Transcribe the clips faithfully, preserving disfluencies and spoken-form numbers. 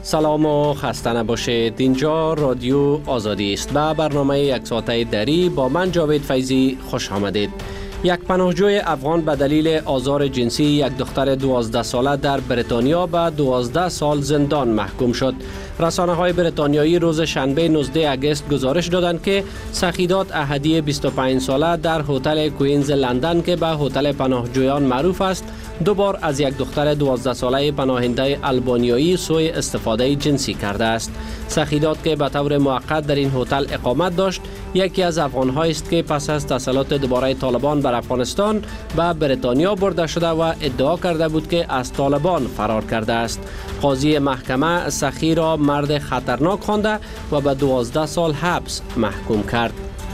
سلام و خسته نباشید. اینجا رادیو آزادی است و برنامه یک ساعته دری با من جاوید فیضی خوش آمدید. یک پناهجوی افغان به دلیل آزار جنسی یک دختر دوازده ساله در بریتانیا به دوازده سال زندان محکوم شد. رسانه های بریتانیایی روز شنبه نوزده اگست گزارش دادند که سخیدات احدی بیست و پنج ساله در هتل کوئینز لندن که به هتل پناهجویان معروف است، دو بار از یک دختر دوازده ساله پناهنده آلبانیایی سوء استفاده جنسی کرده است. سخیدات که به طور موقت در این هتل اقامت داشت، یکی از افغان‌هایی است که پس از تسلط دوباره طالبان بر افغانستان به بریتانیا برده شده و ادعا کرده بود که از طالبان فرار کرده است. قاضی محکمه سخی را مرد خطرناک خوانده و به دوازده سال حبس محکوم کرد.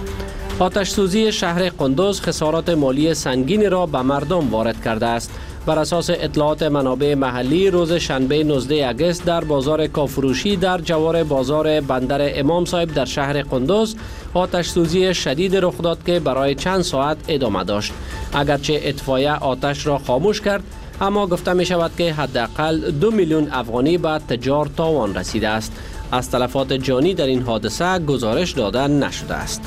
آتش سوزی شهر قندوز خسارات مالی سنگینی را به مردم وارد کرده است. بر اساس اطلاعات منابع محلی روز شنبه نوزده اگست در بازار کافروشی در جوار بازار بندر امام صاحب در شهر قندوز آتش سوزی شدید رخ داد که برای چند ساعت ادامه داشت. اگرچه اطفایه آتش را خاموش کرد، اما گفته می شود که حداقل دو میلیون افغانی به تجار تاوان رسیده است. از تلفات جانی در این حادثه گزارش داده نشده است.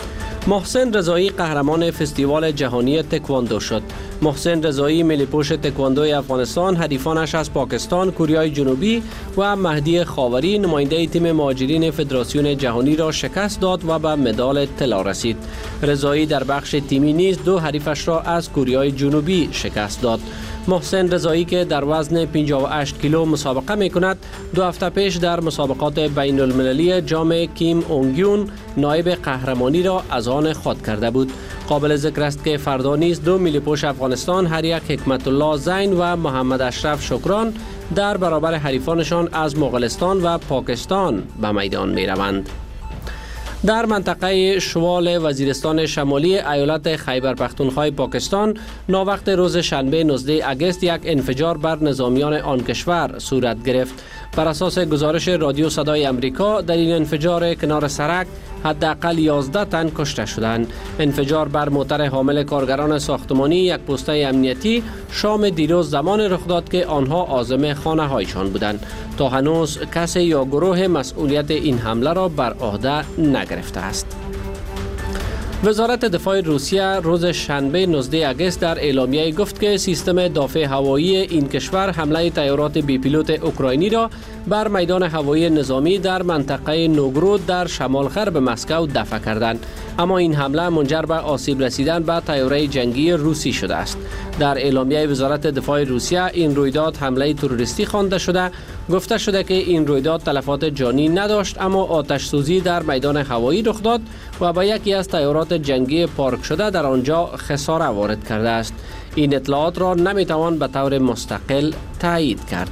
محسن رضایی قهرمان فستیوال جهانی تکواندو شد. محسن رضایی ملی‌پوش تکواندوی افغانستان حریفانش از پاکستان، کره جنوبی و مهدی خاوری نماینده تیم مهاجرین فدراسیون جهانی را شکست داد و به مدال طلا رسید. رضایی در بخش تیمی نیز دو حریفش را از کره جنوبی شکست داد. محسن رضایی که در وزن پنجاه و هشت کیلو مسابقه می کند، دو هفته پیش در مسابقات بین المللی جام کیم اونگیون نایب قهرمانی را از آن خود کرده بود. قابل ذکر است که فردا نیز دو ملی‌پوش افغانستان هر یک حکمت الله زین و محمد اشرف شکران در برابر حریفانشان از مغولستان و پاکستان به میدان می روند. در منطقه شمال وزیرستان شمالی ایالت خیبر پختونخوا پاکستان ناوقت روز شنبه نوزده اگست یک انفجار بر نظامیان آن کشور صورت گرفت. بر اساس گزارش رادیو صدای امریکا در این انفجار کنار سرک حداقل یازده تن کشته شدند. انفجار بر موتر حامل کارگران ساختمانی یک پوسته امنیتی شام دیروز زمان رخ داد که آنها عازم خانه هایشان بودند. تا هنوز کسی یا گروه مسئولیت این حمله را بر عهده نگرفته است. وزارت دفاع روسیه روز شنبه نوزده اگست در اعلامیه گفت که سیستم دفاع هوایی این کشور حمله طیارات بی پیلوت اوکراینی را بر میدان هوایی نظامی در منطقه نوگرود در شمال غرب مسکو دفع کردند، اما این حمله منجر به آسیب رسیدن به طیاره جنگی روسی شده است. در اعلامیه وزارت دفاع روسیه این رویداد حمله تروریستی خوانده شده. گفته شده که این رویداد تلفات جانی نداشت، اما آتش سوزی در میدان هوایی رخ داد و به یکی از طیارات جنگی پارک شده در آنجا خساره وارد کرده است. این اطلاعات را نمیتوان به طور مستقل تایید کرد.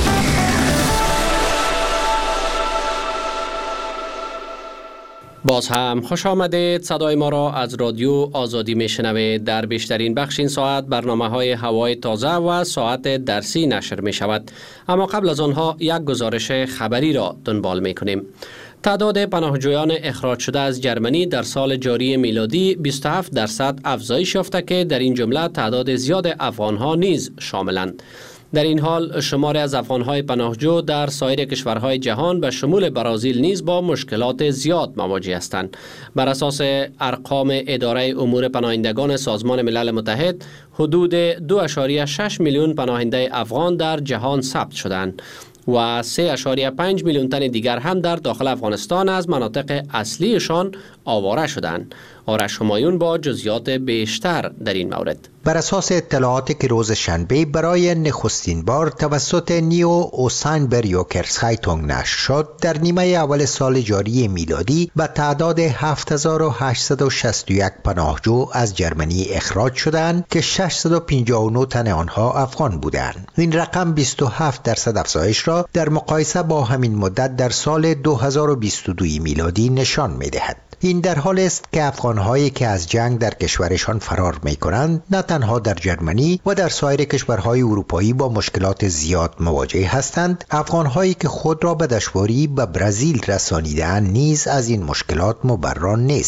باز هم خوش آمدید. صدای ما را از رادیو آزادی میشنوید. در بیشترین بخش این ساعت برنامه های هوای تازه و ساعت درسی نشر می شود، اما قبل از آنها یک گزارش خبری را دنبال می کنیم. تعداد پناهجویان اخراج شده از جرمنی در سال جاری میلادی بیست و هفت درصد افزایش یافته که در این جمله تعداد زیاد افغانها نیز شاملند. در این حال شماری از افغانهای پناهجو در سایر کشورهای جهان به شمول برزیل نیز با مشکلات زیاد مواجه هستند. بر اساس ارقام اداره امور پناهندگان سازمان ملل متحد، حدود دو ممیز شش میلیون پناهنده افغان در جهان ثبت شدند و سه ممیز پنج میلیون تن دیگر هم در داخل افغانستان از مناطق اصلیشان آواره شدند. آرش همایون با جزئیات بیشتر در این مورد. بر اساس اطلاعاتی که روز شنبه برای نخستین بار توسط نیو اوساینبریوکرز خایتونگ نشر شد، در نیمه اول سال جاری میلادی به تعداد هفت هزار و هشتصد و شصت و یک پناهجو از جرمنی اخراج شدند که ششصد و پنجاه و نه تن آنها افغان بودند. این رقم بیست و هفت درصد افزایش را در مقایسه با همین مدت در سال دو هزار و بیست و دو میلادی نشان می‌دهد. این در حال است که افغان‌هایی که از جنگ در کشورشان فرار می‌کنند نه تنها در جرمنی و در سایر کشورهای اروپایی با مشکلات زیاد مواجه هستند، افغان‌هایی که خود را به دشواری به برزیل رسانیده‌اند نیز از این مشکلات مبرا نیستند.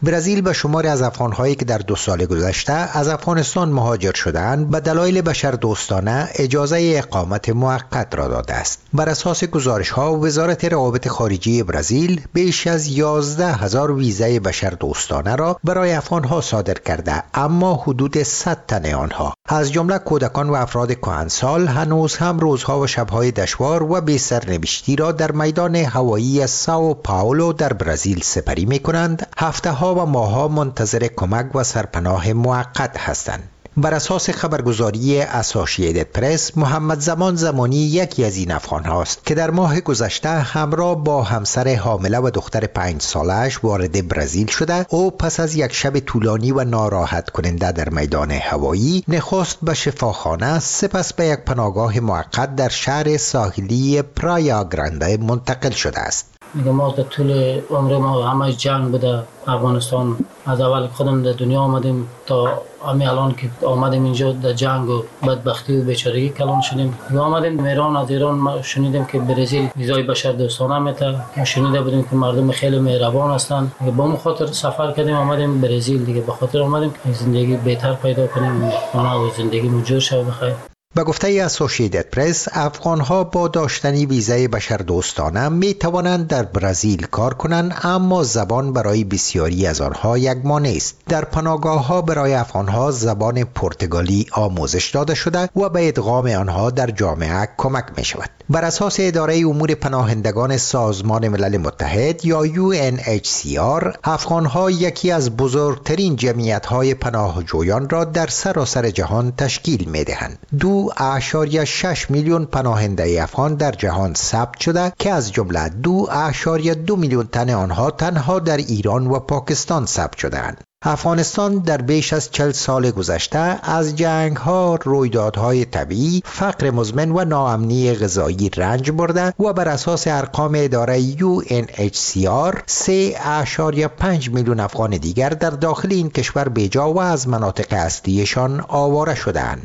برزیل به شماری از افغان‌هایی که در دو سال گذشته از افغانستان مهاجر شدند به دلایل بشردوستانه اجازه اقامت موقت را داده است. بر اساس گزارش‌ها وزارت روابط خارجه برزیل بیش از یازده هزار ویزای بشردوستانه را برای افغان‌ها صادر کرده، اما حدود صد تن آنها از جمله کودکان و افراد کهنسال هنوز هم روزها و شب‌های دشوار و بی سرنوشتی را در میدان هوایی سائو پائولو در برزیل سپری می‌کنند. هفته‌ها و ماه‌ها منتظر کمک و سرپناه موقت هستند. بر اساس خبرگزاری اسوسییتد پرس، محمد زمان زمانی یکی از این افغان هاست که در ماه گذشته همراه با همسر حامله و دختر پنج سالش وارد برزیل شده. او پس از یک شب طولانی و ناراحت کننده در میدان هوایی نخست به شفاخانه، سپس به یک پناهگاه موقت در شهر ساحلی پرایا گرانده منتقل شده است. میگم ما در طول عمر ما همه جنگ بوده. افغانستان از اول خودم در دنیا آمدیم تا همین الان که آمدیم اینجا در جنگ و بدبختی و بیچارگی کلان شدیم. ما آمدیم ایران، از ایران ما شنیدیم که برزیل ویزای بشردوستانه میده. ما شنیده بودیم که مردم خیلی مهربان هستند. با اون خاطر سفر کردیم آمدیم برزیل دیگه، به خاطر آمدیم زندگی بهتر پیدا کنیم، اونا زندگی مجور شه بخیر. به گفته اسوسییتد پرس، افغان‌ها با داشتن ویزای بشردوستانه می توانند در برزیل کار کنند، اما زبان برای بسیاری از آنها یک مانع است. در پناهگاه‌ها برای افغان‌ها زبان پرتغالی آموزش داده شده و به ادغام آنها در جامعه کمک می شود. بر اساس اداره امور پناهندگان سازمان ملل متحد یا یو ان اچ سی آر، افغان‌ها یکی از بزرگترین جمعیت‌های پناهجویان را در سراسر جهان تشکیل می‌دهند. دو اعشاریه شش میلیون پناهنده افغان در جهان ثبت شده که از جمله دو اعشاریه دو میلیون تن آنها تنها در ایران و پاکستان ثبت شده‌اند. افغانستان در بیش از چهل سال گذشته از جنگ‌ها، رویدادهای طبیعی، فقر مزمن و ناامنی غذایی رنج برده و بر اساس ارقام اداره یو ان اچ سی آر سه اعشاریه پنج میلیون افغان دیگر در داخل این کشور بیجا و از مناطق اصلیشان آواره شده‌اند.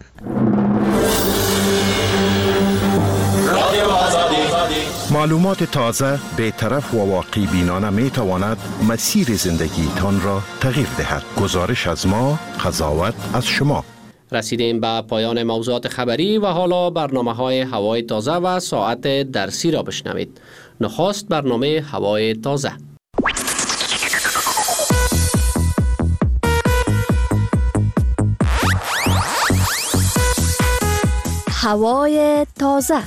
معلومات تازه، بی‌طرف و واقع بینانه می تواند مسیر زندگی تان را تغییر دهد. گزارش از ما، قضاوت از شما. رسیدیم به پایان موضوعات خبری و حالا برنامه های هوای تازه و ساعت درسی را بشنوید. نخست برنامه هوای تازه. هوای تازه.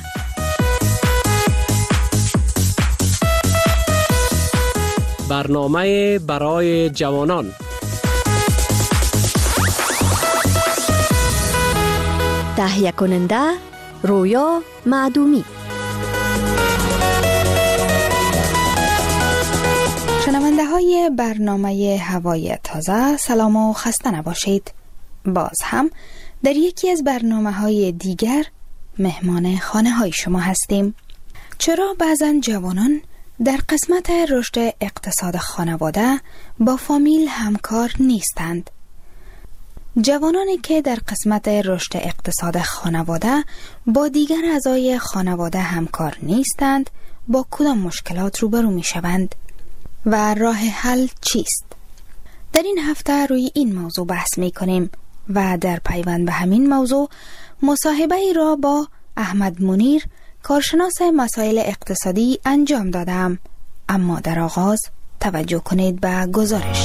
برنامه برای جوانان. تهیه کننده رویا معدومی. شنونده های برنامه هوای تازه، سلام و خسته نباشید. باز هم در یکی از برنامه های دیگر مهمان خانه های شما هستیم. چرا بعضا جوانان در قسمت رشد اقتصاد خانواده با فامیل همکار نیستند؟ جوانانی که در قسمت رشد اقتصاد خانواده با دیگر اعضای خانواده همکار نیستند، با کدام مشکلات روبرو می شوند و راه حل چیست؟ در این هفته روی این موضوع بحث می کنیم و در پیوند به همین موضوع مصاحبه ای را با احمد منیر، کارشناس مسائل اقتصادی انجام دادم. اما در آغاز توجه کنید به گزارش.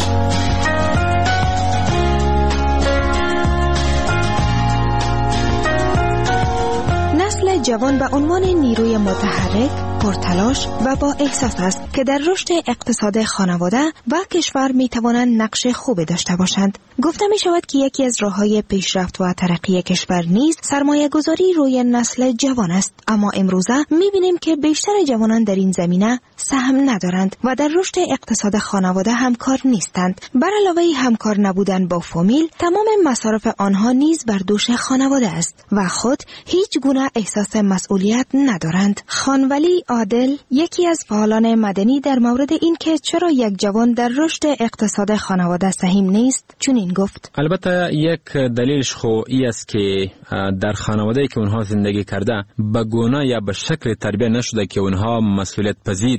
نسل جوان به عنوان نیروی متحرک، پرتلاش و با احساس است که در رشد اقتصاد خانواده و کشور می توانند نقش خوبی داشته باشند. گفته می شود که یکی از راه‌های پیشرفت و ترقی کشور نیز سرمایه گذاری روی نسل جوان است، اما امروزه می بینیم که بیشتر جوانان در این زمینه سهم ندارند و در رشد اقتصاد خانواده همکار نیستند. بر علاوه همکار نبودن با فامیل، تمام مصارف آنها نیز بر دوش خانواده است و خود هیچ گونه احساس مسئولیت ندارند. خانولی عادل، یکی از فعالان مدنی، در مورد این که چرا یک جوان در رشد اقتصاد خانواده سهم نیست چنین گفت: البته یک دلیلش خو ای است که در خانواده‌ای که اونها زندگی کرده به گونه یا به شکل تربیت نشده که اونها مسئولیت پذیر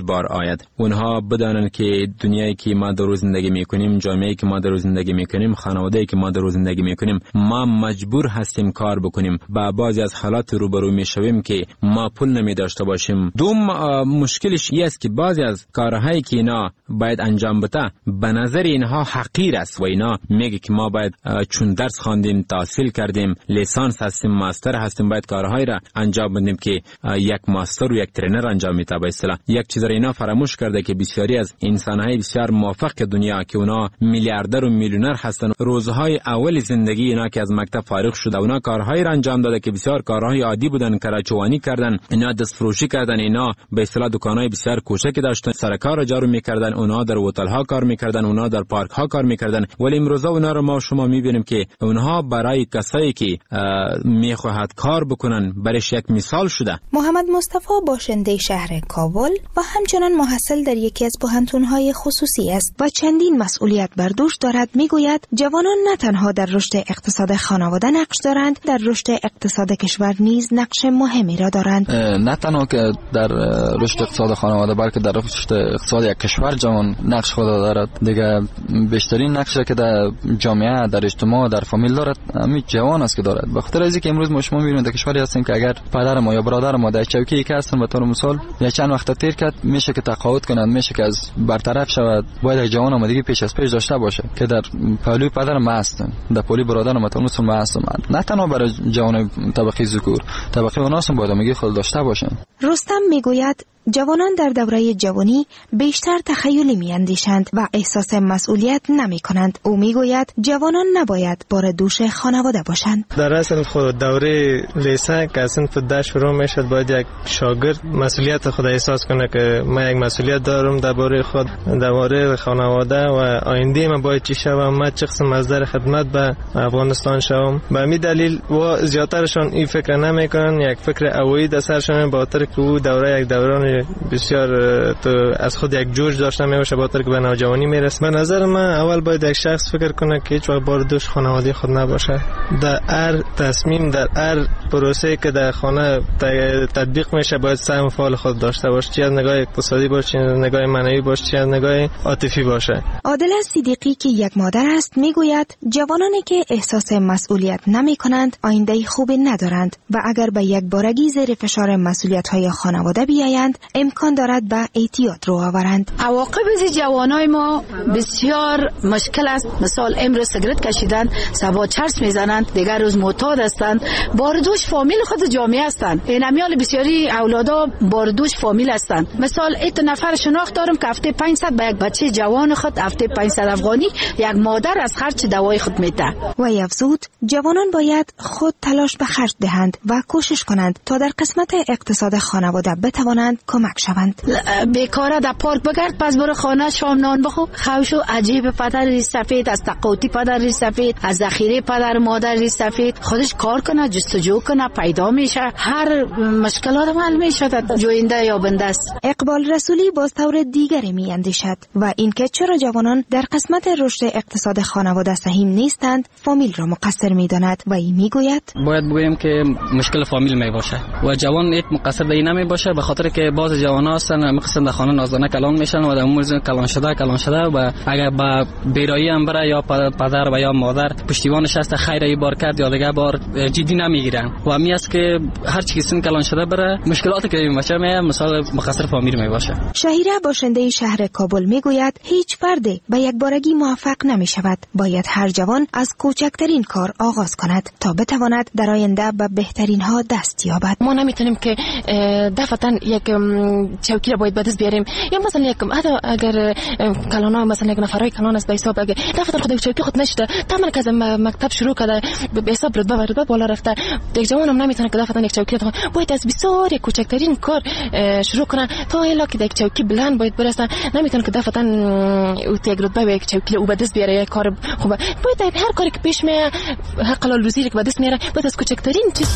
بار آید. اونها بدانند که دنیایی که ما در روز زندگی میکنیم، جامعه‌ای که ما در روز زندگی میکنیم، خانواده‌ای که ما در روز زندگی میکنیم، ما مجبور هستیم کار بکنیم. با بعضی از حالات روبرو میشویم که ما پول نمی داشته باشیم. دوم مشکلش این است که بعضی از کارهایی که اینا باید انجام بده به نظر اینها حقیر است و اینا میگه که ما باید چون درس خواندیم، تحصیل کردیم، لیسانس هستیم، ماستر هستیم، باید کارهایی را انجام بدیم که یک ماستر و یک ترینر انجام میده. به اصطلاح یک چیز را اینا فراموش کرده که بسیاری از انسان‌های بسیار موفق دنیا که اونا میلیاردر و میلیونر هستن، روزهای اول زندگی اینا که از مکتب فارغ شده اونا کارهایی را انجام داده که بسیار کارهای عادی بودن، کراچوانی کردن، اینا دست فروشی کردن، اینا به اصطلاح دکانای بسیار کوچکی داشتن، سرکار جارو میکردن، اونا در هتل ها کار میکردن، اونا در پارک ها کار میکردن. ولی امروز اونا رو ما شما میبینیم که اونها برای کسایی که میخواهد کار بکنن برایش یک مثال شده. محمد مصطفی باشنده شهر کابل و همچنان محصل در یکی از پوهنتون‌های خصوصی است و چندین مسئولیت بر دوش دارد. میگوید جوانان نه تنها در رشد اقتصاد خانواده نقش دارند، در رشد اقتصاد کشور نیز نقش مهمی را دارند. نه تنها که در رشد اقتصاد خانواده بلکه در رشد اقتصاد یک کشور جوان نقش خود دارد. دیگه بیشترین نقشی که در جامعه، در اجتماع، در فامیل دارد همین جوان است که دارد. به خاطر اینکه امروز ما شما میبینید در کشوری هستیم که اگر پدر ما یا برادر ما در چوکی یک هستن به طور مثال یا چند وقت تیر کرد میشه که تقاعد کنند، میشه که از برطرف شود، باید یک جوان آمادگی پیش از پیش داشته باشه که در پهلوی پدر ما هستن، در پهلوی برادر ما طور مثال ما هستن. نه تنها برای جوان طبقه ذکور، طبقه اوناس هم باید آمادگی خود داشته باشن. رستم میگوید جوانان در دوره جوانی بیشتر تخیلی میاندیشند و احساس مسئولیت نمی کنند. او میگوید جوانان نباید بار دوش خانواده باشند. در اصل خود دوره لیسانس که اصلا ده شروع میشد باید یک شاگرد مسئولیت خود احساس کنه که من یک مسئولیت دارم درباره خود، درباره خانواده و آینده من باید چی شوم، من چه قسم از در خدمت به افغانستان شوم. به همین دلیل و زیاترشان این فکر نمیکنن، یک فکر اویی در سرشان با خاطر که او دوره یک دوران بسیار تو از خود یک جوش داشته میشه با خاطر که به نوجوانی میرسه. به نظر من اول باید یک شخص فکر کنه که هیچ وقت بار دوش خانواده خود نباشه. در هر تصمیم، در هر پروسه که در خانه تطبیق میشه باید سهم فعال خود داشته باشه، چه از نگاه اقتصادی باشه، چه از نگاه معنوی باشه، چه از نگاه عاطفی باشه. عادل صدیقی که یک مادر است میگوید جوانانی که احساس مسئولیت نمی کنند آینده خوبی ندارند و اگر به یک بارگی زیر فشار مسئولیت های خانواده بیایند امکان دارد به اعتیاد رو آورند. عواقب از جوانای ما بسیار مشکل است. مثال امروز سیگرت کشیدن، صبح چرس میزنند، دیگر روز معتاد هستند، باردوش فامیل خود جامعه هستند. این امیال بسیاری اولادا باردوش فامیل هستند. مثال ایت نفر شناخت دارم که هفته پانصد به یک بچه جوان خود هفته پانصد افغانی یک مادر از خرج دوای خود میده. و افزود جوانان باید خود تلاش به خرج دهند و کوشش کنند تا در قسمت اقتصاد خانواده بتوانند کمک شوند. بیکاره در پارک بگرد، پس برو خانه شام نان بخو. خوشو عجیب پدر سفید، از تقاطی پدر سفید، از ذخیره پدر مادر سفید، خودش کار کنه، جستجو کنه، پیدا میشه، هر مشکلات حل میشه، جوینده یا بنده است. اقبال رسولی باز طور دیگری می اندیشد و اینکه چرا جوانان در قسمت رشد اقتصاد خانواده سهیم نیستند فامیل را مقصر میداند و این میگوید باید بگویم که مشکل فامیل می باشه و جوان یک مقصر به این نمی باشه، به خاطر که باز جوان هستن میخواستن در خانه نازدانه کلان میشن و در امروز کلان شده کلان شده و اگر با بیرایی هم بره یا پدر و یا مادر پشتیبانش هست خیر ای بار کرد یا دیگه بار جدی نمیگیرن و همین است که هر چی سن کلان شده بره مشکلاتی که بچه می مثال مقصر فامیل می باشه. شهیره باشنده شهر کابل میگوید هیچ فردی به یک بارگی موفق نمی شود، باید هر جوان از کوچکترین کار آغاز کند تا بتواند در آینده به بهترین ها دست یابد. ما نمیتونیم که دفعتا یک چوکی را باید به دست بیاریم یا مثلا یک حتی اگر کلانا مثلا یک نفرای کلان است به حساب اگر دفعتا خود چوکی خود نشده تمام که از مکتب شروع کرده به حساب رتبه رتبه بالا رفته، یک جوان هم نمیتونه که دفعتا یک چوکی را باید از بسیار یک کوچکترین کار شروع کنه تا الا که یک چوکی بلند باید برسه، نمیتونه که دفعتا او یک رتبه به یک چوکی او به دست بیاره یک کار خوبه، باید هر کاری که پیش میاد حق حلال روزی که به دست میاره باید از کوچکترین چیز.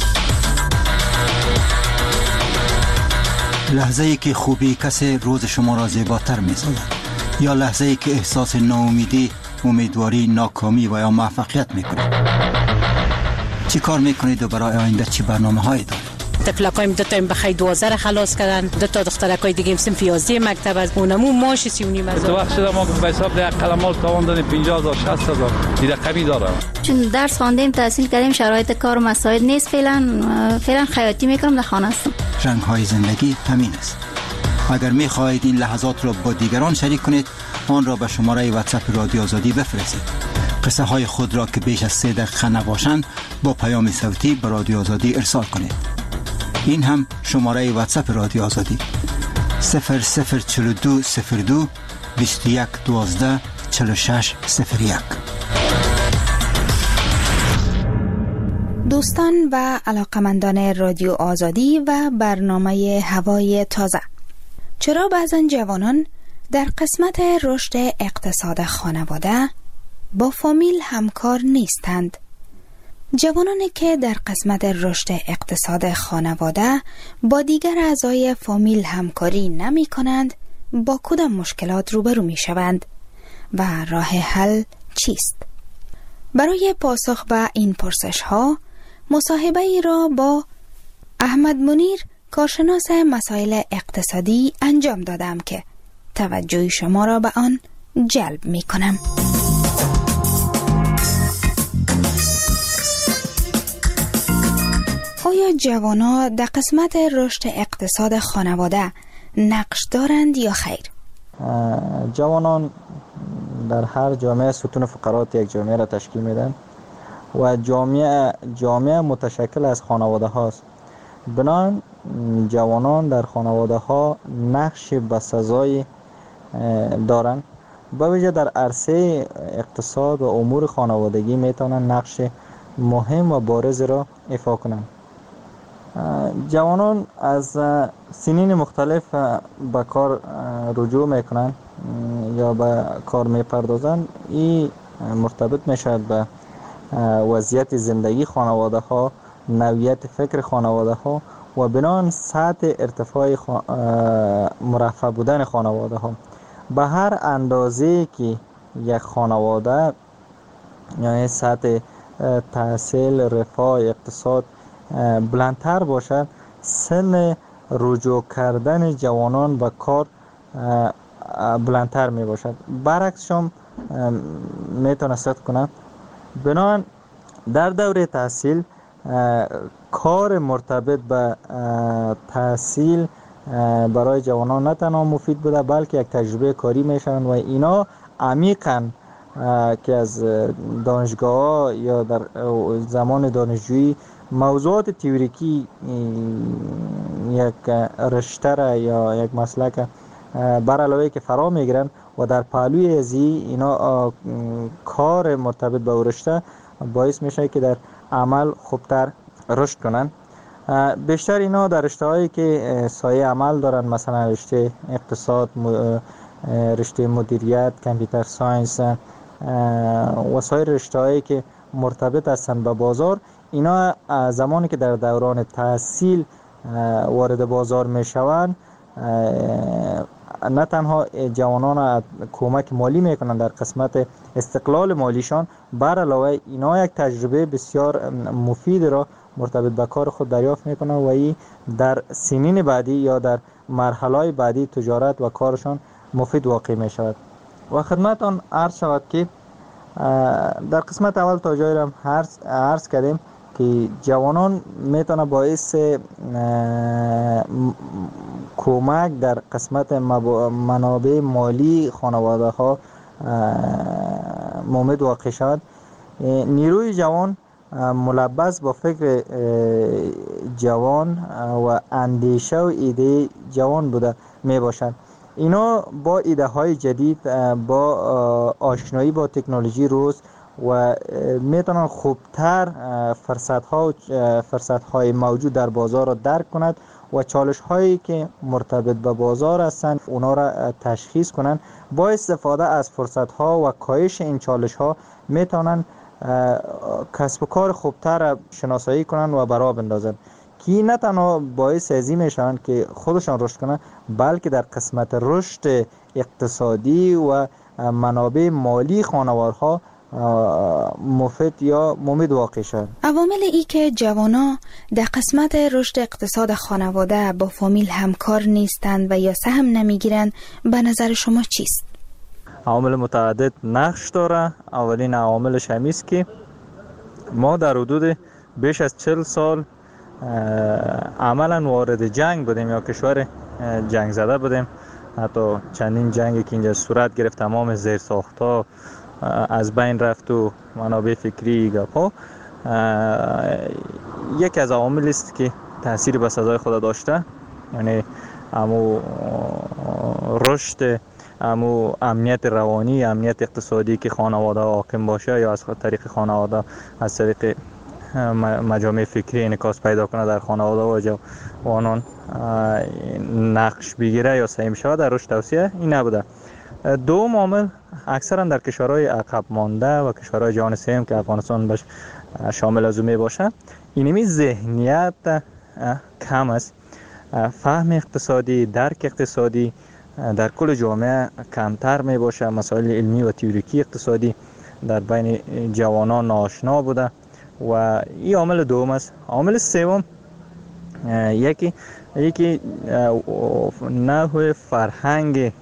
لحظه ای که خوبی کسی روز شما را زیباتر می‌سازد یا لحظه ای که احساس ناامیدی، امیدواری، ناکامی و یا موفقیت میکنید. چی کار میکنید و برای آینده چی برنامه هایی دارید؟ تفلکایم دو تا بخای دوازده خلاص کردن، دو تا دخترکای دیگه صنف یازده مکتب از اونمو ماش سی و نیم هزار. تو وقت شده ما به حساب ده قلمال تاوان دادیم پنجاه هزار شصت هزار این رقمی داره. چون درس خواندیم تحصیل کردیم شرایط کار و مساعد نیست، فعلا فعلا خیاطی میکنم در خانه هستم. رنگ های زندگی همین است. اگر می خواهید این لحظات را با دیگران شریک کنید، آن را به شماره واتساپ رادیو آزادی بفرستید. قصه های خود را که بیش از سه دقیقه نباشند با پیام صوتی به رادیو آزادی ارسال کنید. این هم شماره واتساپ رادیو آزادی صفر صفر چهل و دو صفر دو بیست و یک دوازده چهل و شش صفر یک. دوستان و علاقمندان رادیو آزادی و برنامه هوای تازه، چرا بعضن جوانان در قسمت رشد اقتصاد خانواده با فامیل همکار نیستند؟ جوانانی که در قسمت رشد اقتصاد خانواده با دیگر اعضای فامیل همکاری نمی کنند، با کدام مشکلات روبرو می شوند و راه حل چیست؟ برای پاسخ به این پرسش ها مصاحبه ای را با احمد منیر، کارشناس مسائل اقتصادی انجام دادم که توجه شما را به آن جلب می کنم. آیا جوانان در قسمت رشد اقتصاد خانواده نقش دارند یا خیر؟ جوانان در هر جامعه ستون فقرات یک جامعه را تشکیل میدن و جامعه جامعه متشکل از خانواده هاست. بنابراین جوانان در خانواده ها نقش بسزایی دارند. با ویژه در عرصه اقتصاد و امور خانوادگی میتونن نقش مهم و بارز را ایفا کنند. جوانان از سنین مختلف به کار رجوع میکنن یا به کار میپردازن. این مرتبط میشد به وضعیت زندگی خانواده ها، نوعیت فکر خانواده ها و بنان سطح ارتفاع خوا... مرفه بودن خانواده ها. به هر اندازه که یک خانواده یعنی سطح تحصیل، رفاه، اقتصاد بلندتر باشد، سن رجوع کردن جوانان به کار بلندتر می باشد. برعکسش هم میتونه صدق کنم. بنابراین در دوره تحصیل کار مرتبط به تحصیل برای جوانان نه تنها مفید بوده بلکه یک تجربه کاری میشن و اینا عمیقاً که از دانشگاه یا در زمان دانشجویی موضوعات تئوریکی یک رشته یا یک مسلک بر علاوه که فرا میگیرن و در پهلوی ازی اینا کار مرتبط به رشته باعث میشه که در عمل خوبتر رشد کنن. بیشتر اینا در رشته هایی که سایه عمل دارن، مثلا رشته اقتصاد، رشته مدیریت، کامپیوتر ساینس و سایر رشته هایی که مرتبط هستن به بازار، اینا زمانی که در دوران تحصیل وارد بازار میشوند نه تنها جوانان کمک مالی میکنن در قسمت استقلال مالیشان، بر علاوه اینا یک تجربه بسیار مفید را مرتبط به کار خود دریافت میکنن و این در سنین بعدی یا در مرحله بعدی تجارت و کارشان مفید واقع میشود. و خدمتان عرض شود که در قسمت اول تا جایی را عرض کردیم که جوانان میتونه باعث کمک در قسمت منابع مالی خانواده ها مومد واقع شد. نیروی جوان ملبس با فکر جوان و اندیشه و ایده جوان بوده می باشند. اینا با ایده های جدید، با آشنایی با تکنولوژی روز و میتونن خوبتر فرصت ها و فرصت های موجود در بازار را درک کند و چالش هایی که مرتبط به بازار هستند اونا را تشخیص کنند. با استفاده از فرصت ها و کاهش این چالش ها میتونن کسب و کار خوبتر شناسایی کنند و برآ بندازند که نه تنها باعث ازی میشن که خودشان رشد کنند بلکه در قسمت رشد اقتصادی و منابع مالی خانوارها مفید یا ممید واقع شد. عوامل ای که جوانا در قسمت رشد اقتصاد خانواده با فامیل همکار نیستند و یا سهم نمیگیرند به نظر شما چیست؟ عوامل متعدد نقش داره. اولین عواملش همین است که ما در حدود بیش از چهل سال عملا وارد جنگ بودیم یا کشور جنگ زده بودیم. حتی چندین جنگی که اینجا صورت گرفت تمام زیرساخت‌ها از بین رفت و منابع فکری گپا. یکی از عوامل است که تأثیر به سزای خود داشته، یعنی امو رشد، امو امنیت روانی، امنیت اقتصادی که خانواده حاکم باشه یا از طریق خانواده از طریق مجامع فکری انعکاس پیدا کنه در خانواده و جوانان نقش بگیره یا سهم شود در رشد توسعه، این نبوده. دوم عامل اکثرا در کشورهای عقب مانده و کشورهای جهان سوم که افغانستان باش شامل از می باشه، اینمی ذهنیت کم است. فهم اقتصادی، درک اقتصادی در کل جامعه کمتر می باشه. مسائل علمی و تئوریکی اقتصادی در بین جوانان ناآشنا بوده و این عامل دوم است. عامل سوم یکی یکی نحو فرهنگ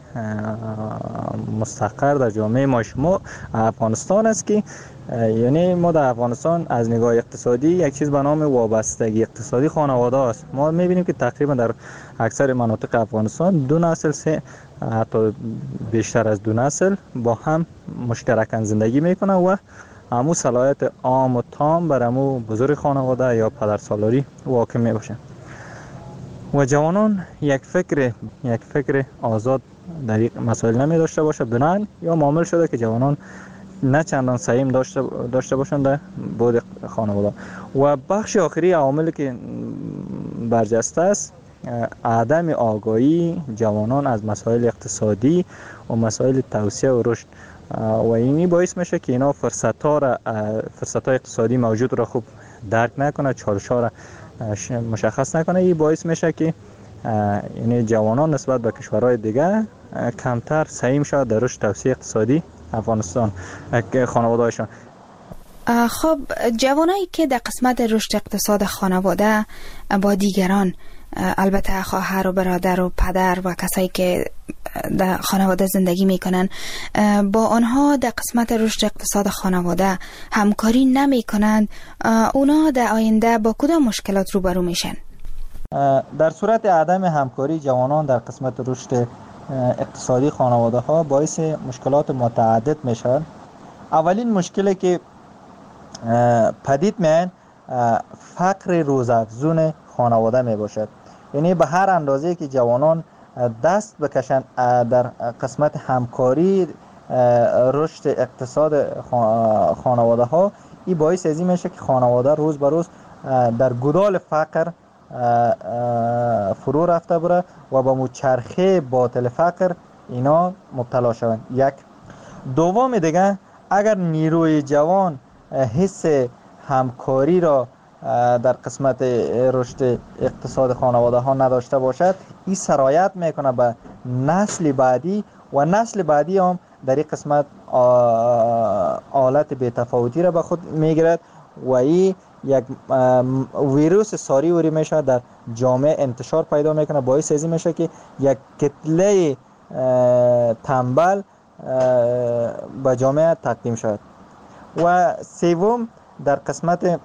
مستقر در جامعه ما شما افغانستان است که یعنی ما در افغانستان از نگاه اقتصادی یک چیز به نام وابستگی اقتصادی خانواده است. ما میبینیم که تقریبا در اکثر مناطق افغانستان دو نسل سه حتی بیشتر از دو نسل با هم مشترکاً زندگی میکنه و همو صلاحیت عام و تام بر همو بزرگ خانواده یا پدرسالاری واقع می باشه و جوانان یک فکر یک فکر آزاد در این مسائل نمی داشته باشه. بنابراین یا معامل شده که جوانان نه چندان سهم داشته داشته باشند در بود خانواده. و بخش آخری عواملی که برجسته است عدم آگاهی جوانان از مسائل اقتصادی و مسائل توسعه و رشد و اینی باعث میشه که اینا فرصت‌ها را فرصت‌های اقتصادی موجود را خوب درک نکنه، چالش‌ها را مشخص نکنه. این باعث میشه که یعنی جوانان نسبت به کشورهای دیگه کمتر سهم شود در رشد توسعه اقتصادی افغانستان خانواده‌هایشان. خب جوانایی که در قسمت رشد اقتصاد خانواده با دیگران، البته خواهر و برادر و پدر و کسایی که در خانواده زندگی میکنن، با آنها در قسمت رشد اقتصاد خانواده همکاری نمی کنند، اونا در آینده با کدام مشکلات روبرو میشن؟ در صورت عدم همکاری جوانان در قسمت رشد اقتصادی خانواده ها باعث مشکلات متعدد میشن. اولین مشکلی که پدید میان فقر روزافزون خانواده می باشد. یعنی به هر اندازه که جوانان دست بکشند در قسمت همکاری رشد اقتصاد خانواده ها، این باعث از این میشه که خانواده روز به روز در گدال فقر فرو رفته بره و با مچرخه باطل فقر اینا مبتلا شوند. یک دوم دیگه، اگر نیروی جوان حس همکاری را در قسمت رشد اقتصاد خانواده ها نداشته باشد، این سرایت میکنه به نسل بعدی و نسل بعدی هم در این قسمت حالت بی‌تفاوتی را به خود میگیرد و این یک ویروس ساری وری میشه در جامعه انتشار پیدا میکنه. باعث ازی میشه که یک کتله تنبل به جامعه تقدیم شد. و سوم در قسمت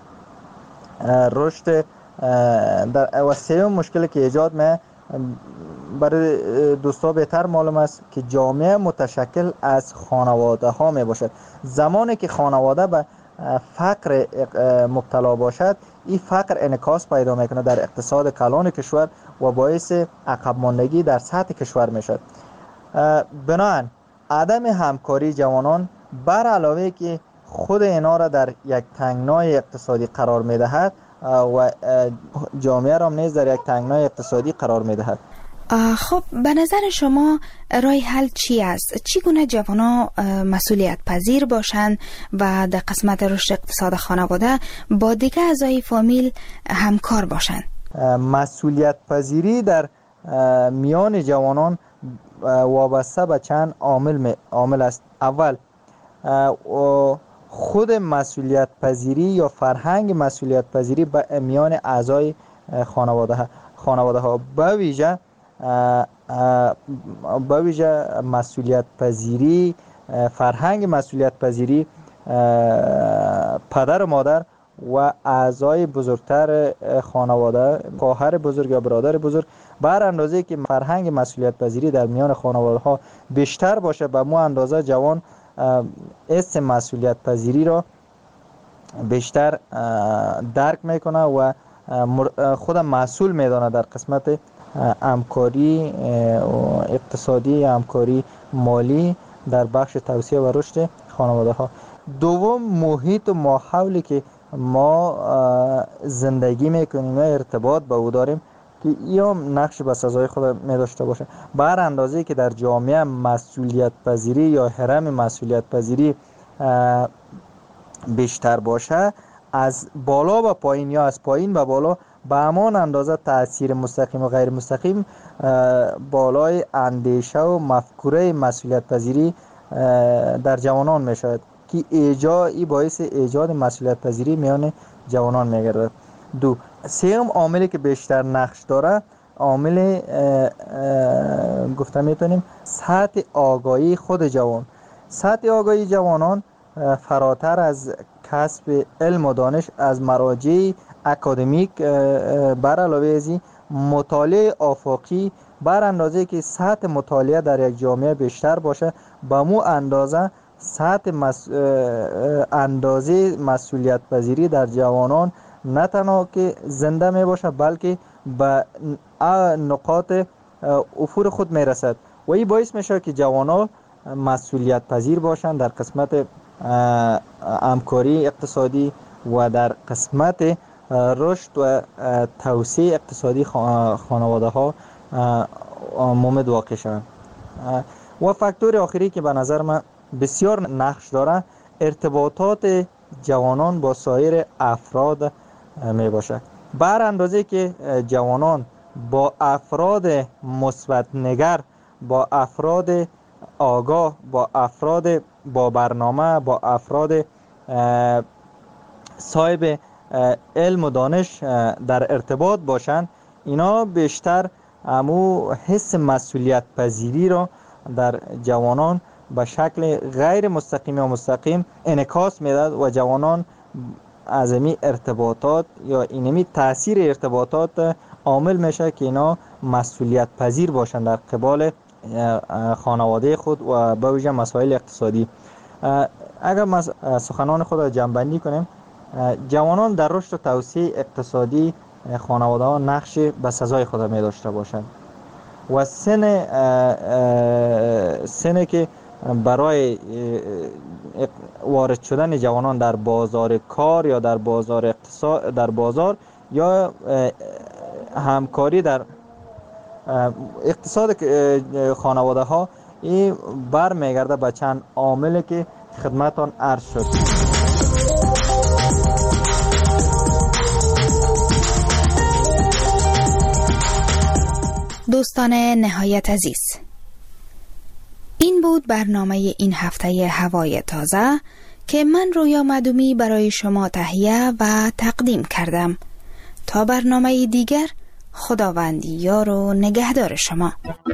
رشد در و سوم مشکلی که ایجاد می برای دوستا بهتر معلوم است که جامعه متشکل از خانواده ها می باشد. زمانی که خانواده به فقر مبتلا باشد، این فقر انعکاس پیدا میکنه در اقتصاد کلان کشور و باعث عقب ماندگی در سطح کشور میشد. بنابراین عدم همکاری جوانان بر علاوه که خود اینا را در یک تنگنای اقتصادی قرار میدهد و جامعه را نیز در یک تنگنای اقتصادی قرار میدهد. خب به نظر شما راه حل چی است؟ چگونه جوانان مسئولیت پذیر باشند و در قسمت رشد اقتصاد خانواده با دیگر اعضای فامیل همکار باشند؟ مسئولیت پذیری در میان جوانان وابسته به چند عامل عامل است. اول خود مسئولیت پذیری یا فرهنگ مسئولیت پذیری به میان اعضای خانواده ها خانواده ها به ویژه به ویژه مسئولیت پذیری، فرهنگ مسئولیت پذیری پدر و مادر و اعضای بزرگتر خانواده، خواهر بزرگ یا برادر بزرگ، بر اندازه که فرهنگ مسئولیت پذیری در میان خانواده ها بیشتر باشه، به مو اندازه جوان اسم مسئولیت پذیری را بیشتر درک میکنه و خودم مسئول میدانه در قسمت همکاری اقتصادی یا همکاری مالی در بخش توسعه و رشد خانواده ها. دوم، محیط و ماحولی که ما زندگی میکنیم و ارتباط با او داریم که این نقش به سزای خود می داشته باشه. بر اندازه که در جامعه مسئولیت پذیری یا هرم مسئولیت پذیری بیشتر باشه، از بالا به پایین یا از پایین به بالا به همان اندازه تأثیر مستقیم و غیر مستقیم بالای اندیشه و مفکوره مسئولیت پذیری در جوانان می شود که ایجاد باعث ایجاد مسئولیت پذیری میان جوانان می گردد. دو، سوم عاملی که بیشتر نقش داره عامل گفته میتونیم سطح آگاهی خود جوان. سطح آگاهی جوانان فراتر از کسب علم و دانش از مراجع اکادمیک بر علاوه از این مطالعه آفاقی، بر اندازه که سطح مطالعه در یک جامعه بیشتر باشه، به مو اندازه سطح مس... اندازه مسئولیت پذیری در جوانان نه تنها که زنده می باشه بلکه به نقاط افور خود می رسد و این باعث میشه که جوانان مسئولیت پذیر باشند در قسمت همکاری اقتصادی و در قسمت رشد و توسعه اقتصادی خانواده ها مومد واقع شوند. و فاکتور آخری که به نظر من بسیار نقش داره ارتباطات جوانان با سایر افراد می باشه. بر اندازه که جوانان با افراد مثبت نگر، با افراد آگاه، با افراد با برنامه، با افراد صاحب علم و دانش در ارتباط باشند، اینا بیشتر امو حس مسئولیت پذیری را در جوانان به شکل غیر مستقیم یا مستقیم انعکاس میداد و جوانان از این ارتباطات یا اینمی تاثیر ارتباطات عامل میشه که اینا مسئولیت پذیر باشن در قبال خانواده خود و به ویژه مسائل اقتصادی. اگر ما سخنان خود را جمع‌بندی کنیم، جوانان در رشد و توسعه اقتصادی خانواده ها نقش به سزای خود می داشته باشند و سن سن که برای وارد شدن جوانان در بازار کار یا در بازار اقتصاد در بازار یا همکاری در اقتصاد خانواده ها این بر میگرده به چند عامل که خدمتان عرض شد. دوستان نهایت عزیز، این بود برنامه این هفته هوای تازه که من رویا مدومی برای شما تهیه و تقدیم کردم. تا برنامه دیگر، خداوندی یار و نگهدار شما.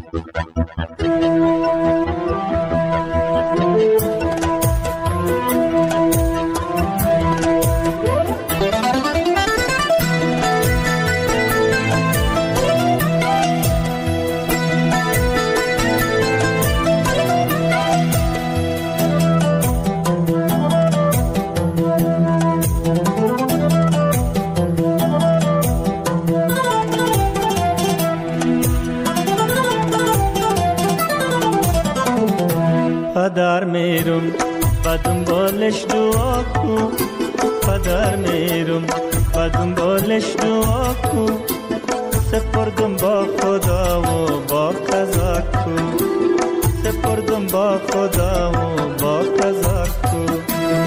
پدر میرم و دنبالش دعا کن، پدر میرم و دنبالش دعا کن، سپردم با خدا و با قضا کن، سپردم با خدا و با قضا کن.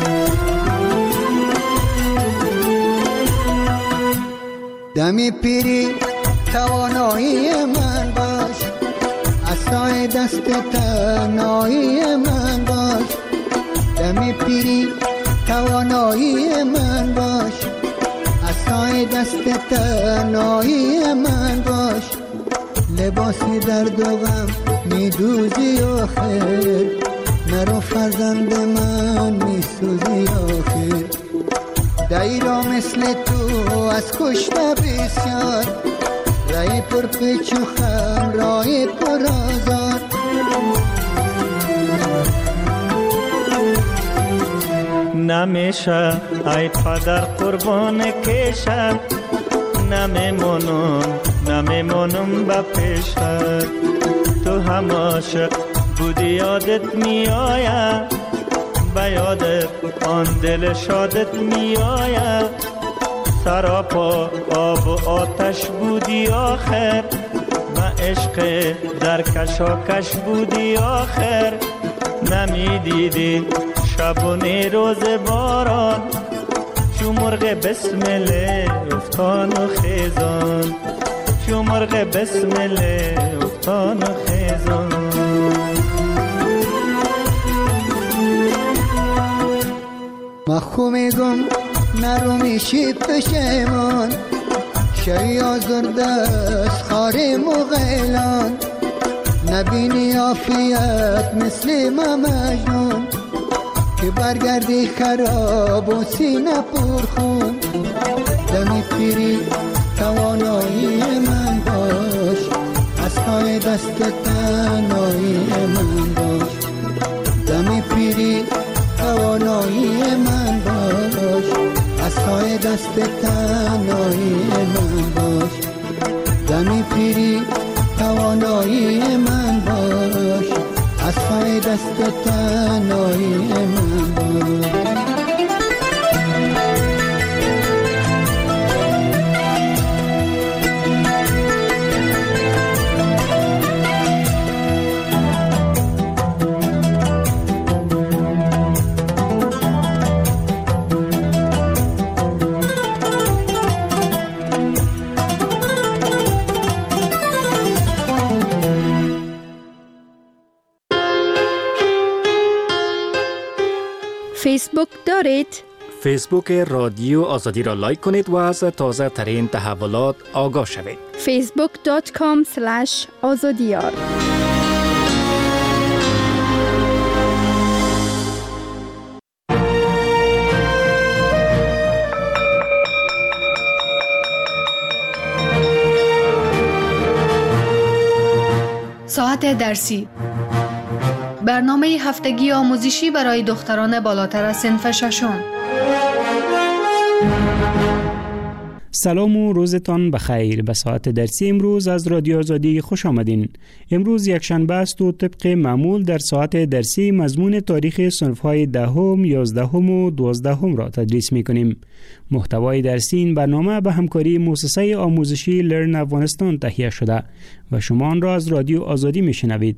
دمی پیری توانایی من باش، عصای دست تنهایی من باش، دمی پیری توانایی من باش، عصای دست تنهایی من باش، لباسی درد و غم میدوزی آخر، مرا فرزند من میسوزی آخر. دایرا مثل تو از کشته بسیار، رای پر پیچ و خم رای پر آزار. نمیشه ای پدر قربان کشم، نمیمونم نمیمونم با پیشت. تو هم عاشق بودی یادت میآید، به یادت آن دل شادت میآید. سراپا آب و آتش بودی آخر، و عشق در کشاکش بودی آخر. نمیدیدی شبونه روز باران، چو مرغ بسمله افتان و خیزان، چو مرغ بسمله افتان و خیزان. مخو میگم نرو میشی پشیمان، شی آزرده از خار مغیلان. نبینی عافیت مثل ما مجنون، که برگردی خراب و سینه پرخون. دمی پیری توانایی من باش، از پای دست تنهایی من باش. دمی پیری توانایی من باش، از پای دست تنهایی من باش. دمی پیری توانایی من باش، از پای دست تنهایی من باش. فیسبوک دارید؟ فیسبوک رادیو آزادی را لایک کنید و از تازه ترین تحولات آگاه شوید. فیسبوک دات کام اسلش آزادیار. ساعت درسی، برنامه هفتگی آموزشی برای دختران بالاتر از صنف ششم. سلام و روزتان بخیر. به ساعت درسی امروز از رادیو آزادی خوش آمدین. امروز یک شنبه است و طبق معمول در ساعت درسی مضمون تاریخ صنف‌های دهم، یازدهم و دوازدهم را تدریس می‌کنیم. محتوای درسی این برنامه به همکاری مؤسسه آموزشی لرن افغانستان تهیه شده و شما آن را از رادیو آزادی می‌شنوید.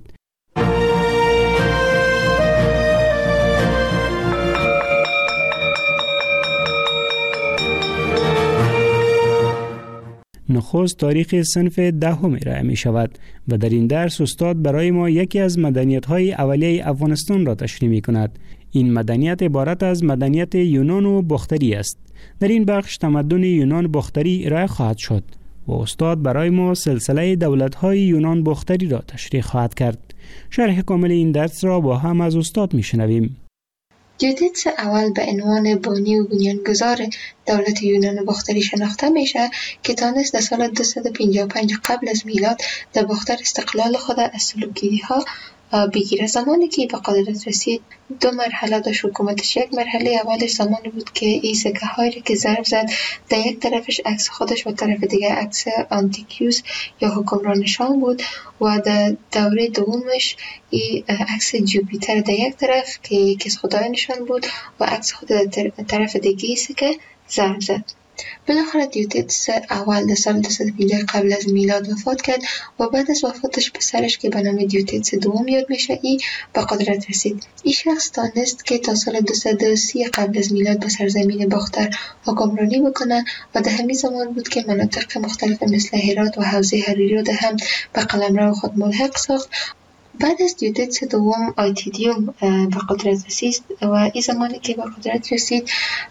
نخست تاریخ صنف دهم ارائه می شود و در این درس استاد برای ما یکی از مدنیت‌های اولیه افغانستان را تشریح می کند. این مدنیت عبارت از مدنیت یونان و باختری است. در این بخش تمدن یونان باختری ارائه خواهد شد و استاد برای ما سلسله دولت‌های یونان باختری را تشریح خواهد کرد. شرح کامل این درس را با هم از استاد می شنویم. دیوتیدس اول به عنوان بانی و بنیانگذار دولت یونان باختری شناخته میشه که تانست در سال دویست و پنجاه و پنج قبل از میلاد در باختر استقلال خود از سلوکیدی ها بگیره. زمانی که به قدرت رسید دو مرحله داشت حکومتش. یک مرحله اولش زمانی بود که این سکه هایی که ضرب زد در یک طرفش عکس خودش و طرف دیگه عکس آنتیکیوس یا حکمرانشان بود و در دوره دومش این عکس جوپیتر در یک طرف که یکی از خدایانشان بود و عکس خود در طرف دیگه سکه ضرب زد. بالاخره دیوتیدس اول در سال دویست و پنجاه قبل از میلاد وفات کرد و بعد از وفاتش پسرش که به نام دیوتیدس دوم یاد میشه ای به قدرت رسید. این شخص تانست که تا سال دویست و سی قبل از میلاد به سرزمین باختر حکمرانی بکنه و در همین زمان بود که مناطق مختلف مثل هرات و حوزه حریری رو ده هم به قلمرو خود ملحق ساخت بعد از دیودتس دوم آیتیدیوم به قدرت رسید و این زمانی که به قدرت رسید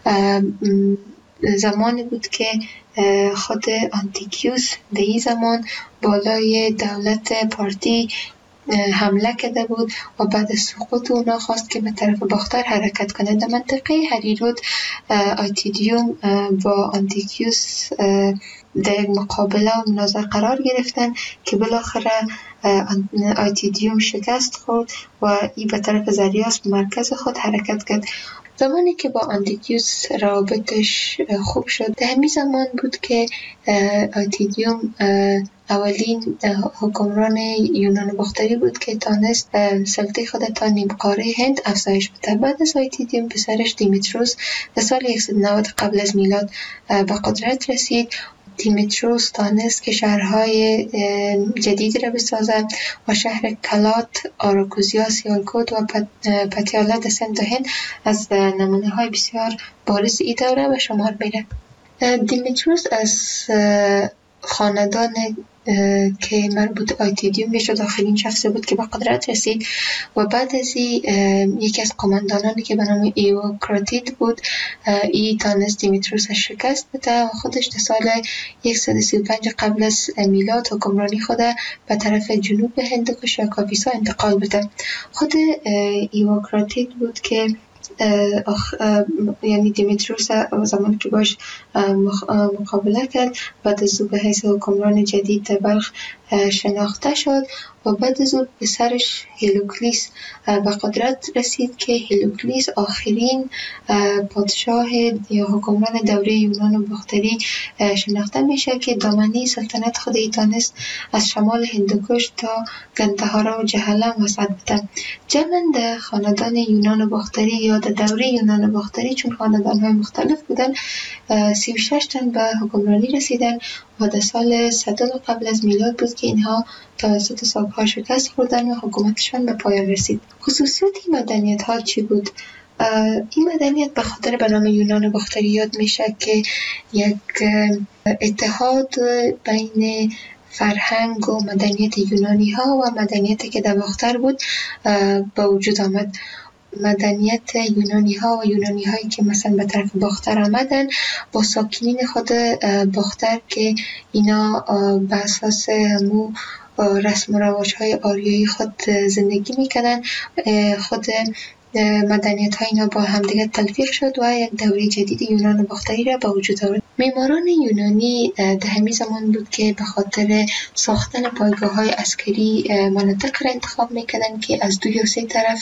زمانی بود که خود آنتیکیوس در این زمان بالای دولت پارتی حمله کرده بود و بعد از سقوط اونا خواست که به طرف باختر حرکت کنه. در منطقه هریرود آیتیدیوم با آنتیکیوس در یک مقابله و مناظره قرار گرفتن که بالاخره آیتیدیوم شکست خورد و این به طرف زریاس به مرکز خود حرکت کرد. زمانی که با آنتیکیوس روابطش خوب شد در همین زمان بود که آیتیدیوم اولین حکمران یونان باختری بود که تانست سلطه خود تا نیم قاره هند افزایش بده. بعد از آیتیدیوم پسرش دیمیتروس در سال صد و نود قبل از میلاد به قدرت رسید. دیمیتروس تانست که شهرهای جدیدی را بسازد و شهر کلات، آراکوزیا، سیالکوت و پتیالا در سمت هند از نمونه های بسیار بارز این دوره به شمار میره. دیمیتروس از خاندان که مربوط آیتیدیوم میشد آخرین شخصی بود که به قدرت رسید و بعد از این یکی از قماندانانی که به نام ایوکراتید بود ای تانست دیمیتروس شکست بده و خودش در سال صد و سی و پنج قبل از میلاد حکمرانی خود به طرف جنوب هندوکش یا کاپیسا انتقال بده. خود ایوکراتید بود که اخ... یعنی دیمیتروس زمانی که باش مقابله کرد بعد از او به حیث حکمران جدید در بلخ شناخته شد و بعد از او پسرش هیلوکلیس به قدرت رسید که هیلوکلیس آخرین پادشاه یا حکمران دوره یونان باختری شناخته میشه که دامنه سلطنت خود تانست از شمال هندوکش تا گندهارا و جهلم وسط بده. جمع خاندان یونان باختری یا در دوره یونان باختری چون خاندان های مختلف بودن سی و شش تن به حکمرانی رسیدن و در سال صد قبل از میلاد بود که اینها توسط ساک‌ها شکست خوردن و حکومتشان به پایان رسید. خصوصیت این مدنیت ها چی بود؟ این مدنیت به خاطر به نام یونان باختری یاد میشه که یک اتحاد بین فرهنگ و مدنیت یونانی ها و مدنیتی که در باختر بود به وجود آمد. مدنیت یونانی ها و یونانی هایی که مثلا به طرف باختر آمدن با ساکنین خود باختر که اینا به اساس همو رسم و رواج های آریایی خود زندگی میکنن خود مدنیت های اینا با همدیگه تلفیق شد و یک دوره جدید یونان باختری را به وجود آورد. معماران یونانی در همین زمان بود که به خاطر ساختن پایگاه های عسکری مناطق را انتخاب میکردن که از دو یا سه طرف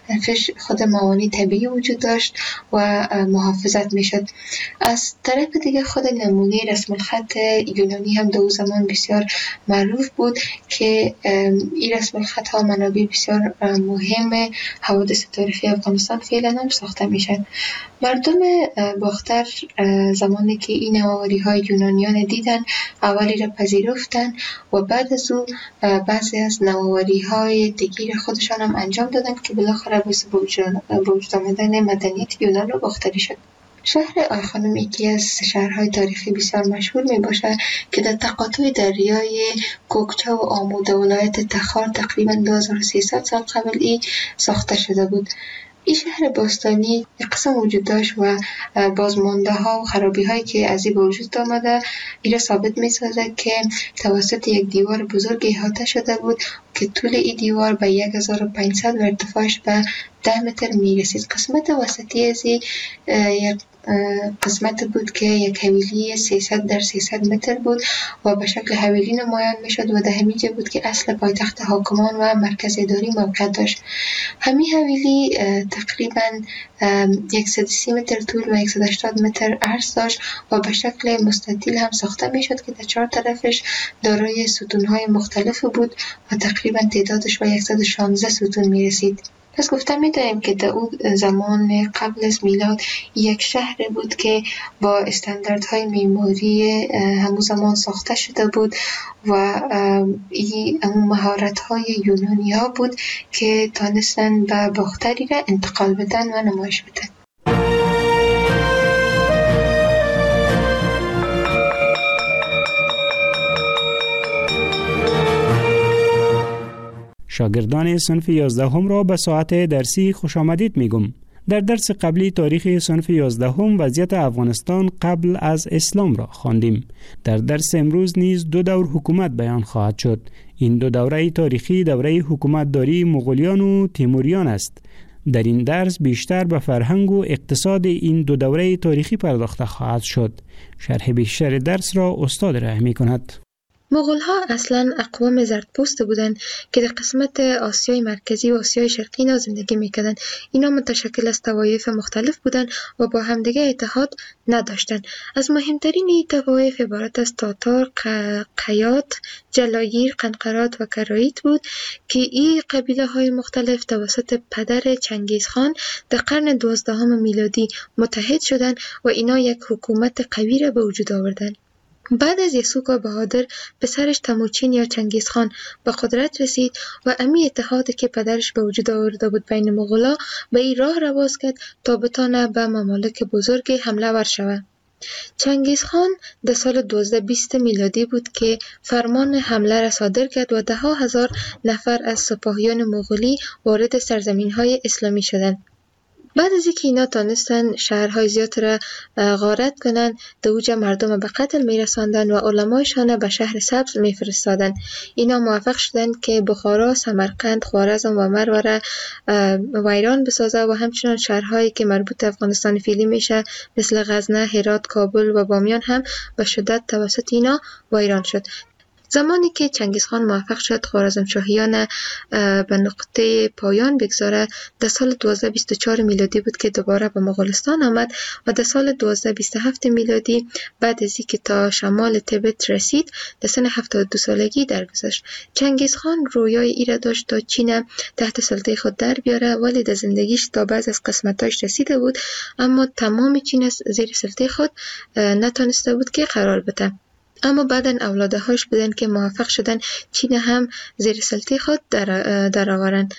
خود موانع طبیعی وجود داشت و محافظت میشد. از طرف دیگه خود نمونه رسم الخط یونانی هم در اون زمان بسیار معروف بود که این رسم الخط ها منابع بسیار مهم حوادث تاریخی افغانستان فعلا هم ساخته میشن. مردم باختر زمانی که این نوآوری های یونانیان دیدن اولی را پذیرفتن و بعد از او بعضی از نوآوری های دیگر خودشان هم انجام دادن که بالاخره باعث به وجود آمدن مدنیت یونان و باختری شد. شهر آیخانوم یکی از شهرهای تاریخی بسیار مشهور می باشه که در تقاطع دریای کوکچه و آمو ولایت تخار تقریبا دو هزار و سیصد سال قبل ای ساخته شده بود. این شهر باستانی یک قسم وجود داشت و بازمانده ها و خرابی هایی که از این به وجود آمده این را ثابت می سازد که توسط یک دیوار بزرگ احاطه شده بود که طول این دیوار به یک هزار و پانصد و ارتفاعش به ده متر می رسید. قسمت وسطی از این یک قسمت بود که یک حویلی سیصد در سیصد متر بود و به شکل حویلی نمایان می شد و در همین جا بود که اصل پایتخت حاکمان و مرکز اداری موقع داشت. همین حویلی تقریبا صد و سی متر طول و صد و هشتاد متر عرض داشت و به شکل مستطیل هم ساخته می شد که در چهار طرفش دارای ستونهای مختلف بود و تقریبا تعدادش به صد و شانزده ستون می رسید. پس گفتم می‌دانیم که در اون زمان قبل از میلاد یک شهر بود که با استانداردهای معماری همون زمان ساخته شده بود و این همون مهارت‌های یونانی ها بود که تانستن به باختری را انتقال بدن و نمایش بدن. شاگردان صنف یازدهم را به ساعت درسی خوش آمدید میگم. در درس قبلی تاریخ صنف یازدهم وضعیت افغانستان قبل از اسلام را خواندیم. در درس امروز نیز دو دور حکومت بیان خواهد شد. این دو دوره تاریخی دوره حکومتداری مغولیان و تیموریان است. در این درس بیشتر به فرهنگ و اقتصاد این دو دوره تاریخی پرداخته خواهد شد. شرح بیشتر درس را استاد رحمی کند. مغول‌ها اصلاً اقوام زردپوست بودند که در قسمت آسیای مرکزی و آسیای شرقی اینا زندگی میکردند. اینا متشکل از طوایف مختلف بودند و با همدیگه اتحاد نداشتند. از مهمترین این طوایف عبارت از تاتار، قیات، جلایر، قنقرات و کرایت بود که این قبیله های مختلف توسط پدر چنگیزخان در قرن دوازدهم میلادی متحد شدند و اینا یک حکومت قوی را به وجود آوردند. بعد از یسوع بهادر پسرش تموچین یا چنگیزخان به قدرت رسید و امی اتحادی که پدرش به وجود آورده بود بین مغولا به این راه را باز کرد تا بتانه به ممالک بزرگ حمله ور شود. چنگیزخان در سال دوازده بیست میلادی بود که فرمان حمله را صادر کرد و ده ها هزار نفر از سپاهیان مغولی وارد سرزمین‌های اسلامی شدند. بعد از اینکه اینا تانستن شهرهای زیاد را غارت کنن، در اوج مردم به قتل میرساندن و علمایشان به شهر سبز میفرستادن. اینا موفق شدن که بخارا، سمرقند، خوارزم و مرو را ویران بسازه و همچنان شهرهایی که مربوط افغانستان فعلی میشه مثل غزنه، هرات، کابل و بامیان هم به شدت توسط اینا ویران شد. زمانی که چنگیزخان موفق شد خوارزمشاهیان به نقطه پایان بگذاره در سال دوازده بیست و چهار میلادی بود که دوباره به مغولستان آمد و در سال دوازده بیست و هفت میلادی بعد از اینکه تا شمال تبت رسید در سن هفتاد و دو سالگی درگذشت. چنگیزخان رویای ای را داشت تا چین تحت سلطه خود در بیاره، ولی در زندگیش تا بعض از قسمتاش رسیده بود اما تمام چین زیر سلطه خود نتونسته بود که قرار بده. اما بعدن اولادهاش بودن که موفق شدن چین هم زیر سلطه خود در, در آورن.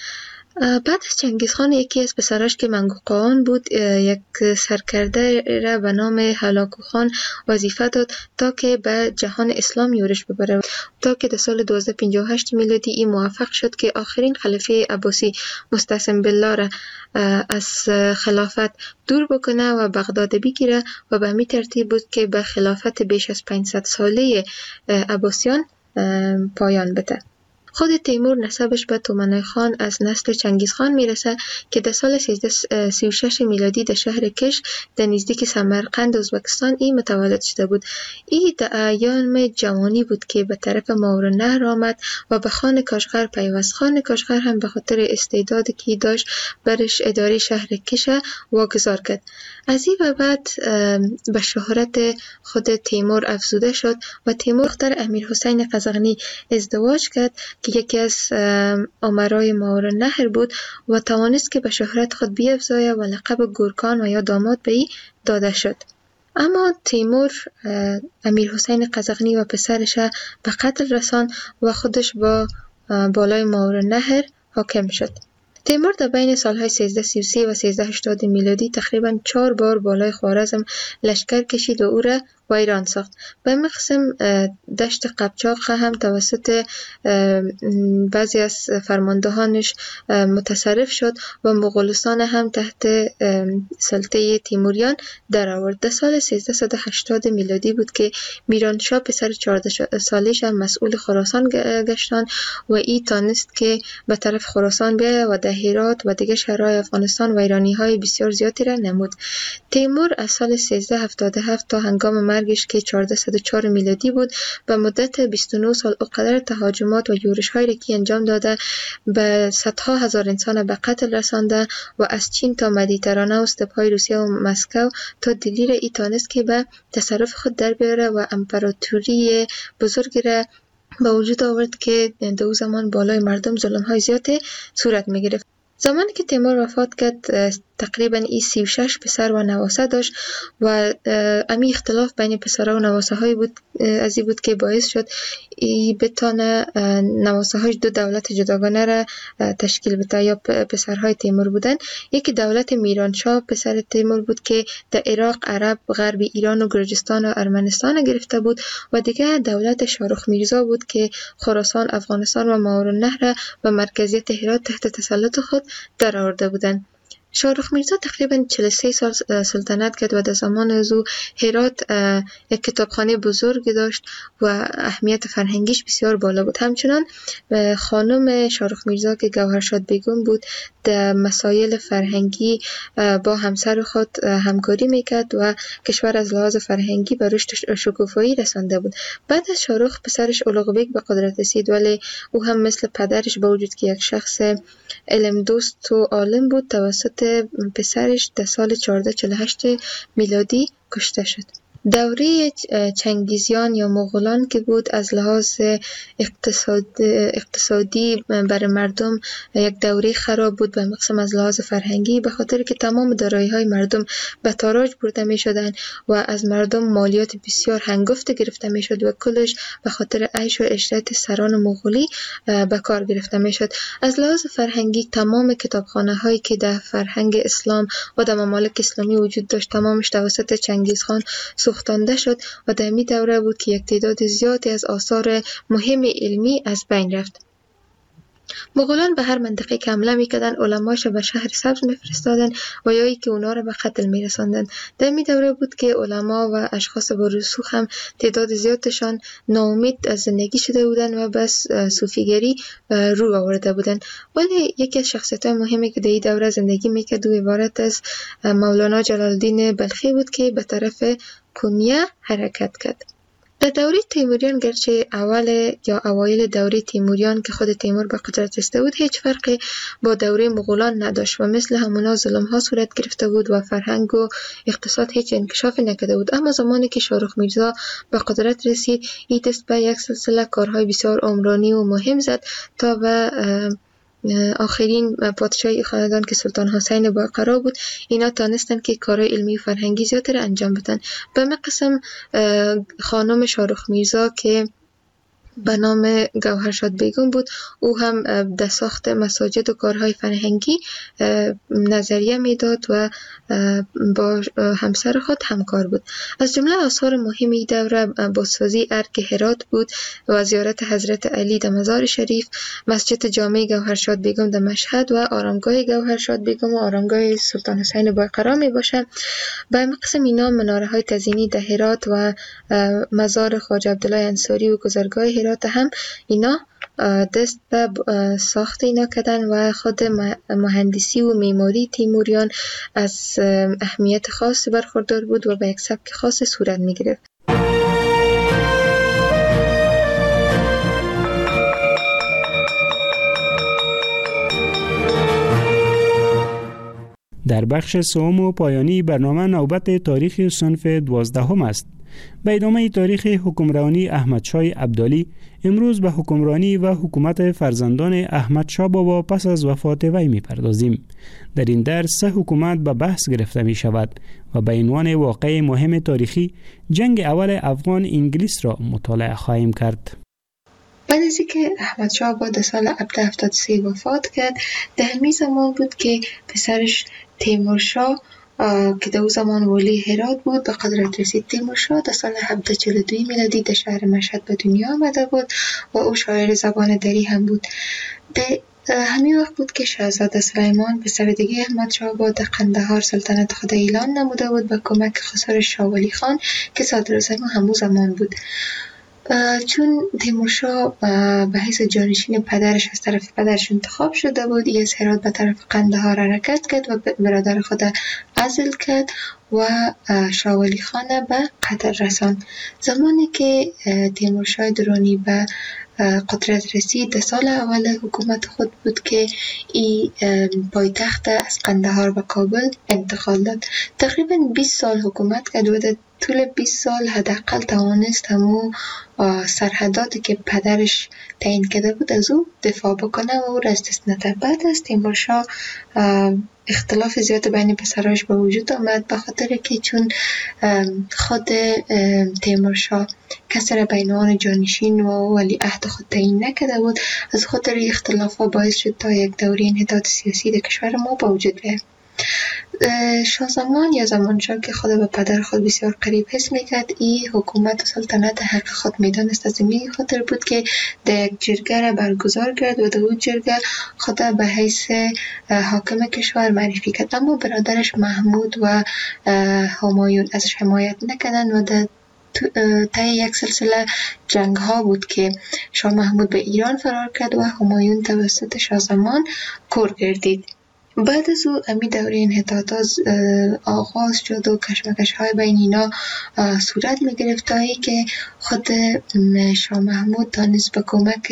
بعد از چنگیزخان یکی از پسراش که منگوقان بود یک سرکرده را به نام هلاکو خان وظیفه داد تا که به جهان اسلام یورش ببره، تا که در سال دوازده پنجاه و هشت میلادی این موفق شد که آخرین خلیفه عباسی مستعصم بالله را از خلافت دور بکنه و بغداد بگیره و به همین ترتیب بود که به خلافت بیش از پانصد ساله عباسیان پایان بده. خود تیمور نسبش به تومنای خان از نسل چنگیزخان میرسه که در سال سیزده سی و شش میلادی در شهر کش در نزدیک سمرقند ازبکستان این متولد شده بود. این در ایام جوانی بود که به طرف ماورالنهر آمد و به خان کاشغر پیوست. خان کاشغر هم به خاطر استعدادی که داشت برش اداره شهر کش واگذار کرد. از این و بعد به شهرت خود تیمور افزوده شد و تیمور دختر امیر حسین قزغنی ازدواج کرد که یکی از امرای ماورالنهر بود و توانست که به شهرت خود بیفزاید و لقب گورکان و یا داماد به ای داده شد. اما تیمور امیر حسین قزغنی و پسرش به قتل رسان و خودش با بالای ماورالنهر حاکم شد. تیمور در بین سالهای سیزده سی و سه و سیزده هشتاد میلادی تقریباً چهار بار بالای خوارزم لشکر کشید و او را ویران ساخت. به همین قسم دشت قبچاق هم توسط بعضی از فرماندهانش متصرف شد و مغولستان هم تحت سلطه تیموریان در آورد. در سال سیزده هشتاد میلادی بود که میرانشاه پسر چهارده سالش هم مسئول خراسان گشتان و ای تانست که به طرف خراسان بیاید و در هرات و دیگر شهرهای افغانستان ویرانی های بسیار زیادی را نمود. تیمور از سال سیزده هفتاد و هفت تا هنگام مرگش که چهارصد و چهار میلادی بود به مدت بیست و نه سال اقدر تهاجمات و یورش هایی را که انجام داده به صدها هزار انسان به قتل رسانده و از چین تا مدیترانه و استپهای روسیه و مسکو تا دلی را ای تانست که به تصرف خود در بیاره و امپراتوری بزرگی را به وجود آورد که در اون زمان بالای مردم ظلم های زیاده صورت می گرفت. زمانی که تیمور وفات کرد تقریبا ای سی و شش پسر و نواسه داشت و امی اختلاف بین پسرها و نواسه های بود از این بود که باعث شد ای بتانه نواسه های دو دولت جداگانه را تشکیل بده یا پسرهای تیمور بودن. یکی دولت میرانشاه پسر تیمور بود که در عراق، عرب، غرب ایران و گرجستان و ارمنستان گرفته بود و دیگه دولت شاهرخ میرزا بود که خراسان، افغانستان و ماوراءالنهر و مرکزیت هرات تحت تسلط خود در آورده بودند. شاهرخ میرزا تقریبا چهل و سه سال سلطنت کرد و در زمان از او هرات یک کتابخانه بزرگ داشت و اهمیت فرهنگیش بسیار بالا بود. همچنان خانم شاهرخ میرزا که گوهرشاد بیگم بود در مسائل فرهنگی با همسر خود همکاری میکرد و کشور از لحاظ فرهنگی به رشد شکوفایی رسانده بود. بعد از شاهرخ پسرش اولغ بیگ به قدرت رسید، ولی او هم مثل پدرش با وجود که یک شخص علم دوست و عالم بود توسط پسرش در سال چهارده چهل و هشت میلادی کشته شد. دوره چنگیزیان یا مغولان که بود از لحاظ اقتصاد اقتصادی برای مردم یک دوره خراب بود، به مقسم از لحاظ فرهنگی، به خاطر که تمام دارایی های مردم به تاراج برده می شدن و از مردم مالیات بسیار هنگفت گرفته می شد و کلش به خاطر عیش و عشرت سران مغولی به کار گرفته می شد. از لحاظ فرهنگی تمام کتابخانه هایی که در فرهنگ اسلام و در ممالک اسلامی وجود داشت تمامش توسط چنگیز خان سوختانده شد و در می دوره بود که یک تعداد زیادی از آثار مهم علمی از بین رفت. مغولان به هر منطقه که حمله میکردن علماش به شهر سبز میفرستادن و یا ای که اونا رو به قتل میرساندن. در می دوره بود که علما و اشخاص با رسوخ هم تعداد زیادشان ناامید از زندگی شده بودن و بس صوفیگری رو آورده بودن. ولی یکی از شخصیت‌های مهمی که در این دوره زندگی میکرد و عبارت از مولانا جلال الدین بلخی بود که به طرف کنیه حرکت کرد. در دوره تیموریان گرچه اول یا اوایل دوره تیموریان که خود تیمور به قدرت رسیده بود هیچ فرقی با دوره مغولان نداشت و مثل همونا ظلم ها صورت گرفته بود و فرهنگ و اقتصاد هیچ انکشافی نکرده بود. اما زمانی که شاهرخ میرزا به قدرت رسید این دست به یک سلسله کارهای بسیار عمرانی و مهم زد تا به آخرین پادشاهی خاندان که سلطان حسین باقرا بود اینا تانستن که کارهای علمی و فرهنگی زیادتر انجام بدن. به مقسم خانم شاهرخ میرزا که به نام گوهرشاد بیگم بود او هم در ساخت مساجد و کارهای فرهنگی نظریه میداد و با همسر خود همکار بود. از جمله آثار مهمی دوره بازسازی ارگ هرات بود و زیارت حضرت علی در مزار شریف، مسجد جامع گوهرشاد بیگم در مشهد و آرامگاه گوهرشاد بیگم و آرامگاه سلطان حسین باقرا می باشه. به مقسم اینا مناره های تزیینی در هرات و مزار خواجه عبدالله انصاری و گذرگاه هرات هم اینا دست به ساخت اینا کردن و خود مهندسی و معماری تیموریان از اهمیت خاص برخوردار بود و به یک سبک خاص صورت می گرفت. در بخش سوم و پایانی برنامه نوبت تاریخ صنف دوازدهم است. به ادامه تاریخ حکمرانی احمدشاه ابدالی امروز به حکمرانی و حکومت فرزندان احمدشاه بابا پس از وفات وی می‌پردازیم. در این درس سه حکومت به بحث گرفته می شود و به عنوان واقعه مهم تاریخی جنگ اول افغان انگلیس را مطالعه خواهیم کرد. بعد از اینکه احمدشاه بابا در سال هفده هفتاد و سه وفات کرد در همین زمان بود که پسرش تیمورشاه که در اون زمان ولی هرات بود به قدرت رسید. تیمورشاه در سال هفده چهل و دو میلادی در شهر مشهد به دنیا آمده بود و او شاعر زبان دری هم بود. در همین وقت بود که شاهزاده سلیمان پسر دیگه احمدشاه بابا در قندهار سلطنت خود اعلان نموده بود به کمک خسر شاه ولی خان که صدراعظم همون زمان بود. چون تیمورشاه به حیث جانشین پدرش از طرف پدرش انتخاب شده بود ای از هرات به طرف قندهار حرکت کرد و برادر خود عزل کرد و شاه ولی خان به قتل رساند. زمانی که تیمورشاه درانی به قدرت رسید در سال اول حکومت خود بود که ای پایتخت از قندهار به کابل انتقال داد. تقریبا بیست سال حکومت کرد و در طول بیست سال حداقل توانست همو سرحداتی که پدرش تعیین کرده بود از او دفاع بکنه و او را از دست نده. بعد از تیمورشاه اختلاف زیاد بین پسرایش به وجود آمد، به خاطر که چون خود تیمورشاه کسی را به عنوان جانشین و ولیعهد خود تعیین نکرده بود، از خاطر اختلاف ها باعث شد تا یک دوره انحطاط سیاسی در کشور ما به وجود بیاید. شاه زمان یا زمانشاه که خود به پدر خود بسیار قریب حس میکرد، این حکومت و سلطنت حق خود میدانست. از این خاطر بود که در یک جرگه را برگزار کرد و در اون جرگه خود به حیث حاکم کشور معرفی کرد. اما برادرش محمود و همایون ازش حمایت نکردند و در طی یک سلسله جنگ ها بود که شاه محمود به ایران فرار کرد و همایون توسط شاه زمان کور گردید. بعد از او امی دوره انحطاطات آغاز شد و کشمکش های بین اینا صورت می گرفت تا ای که خود شاه محمود تانست به کمک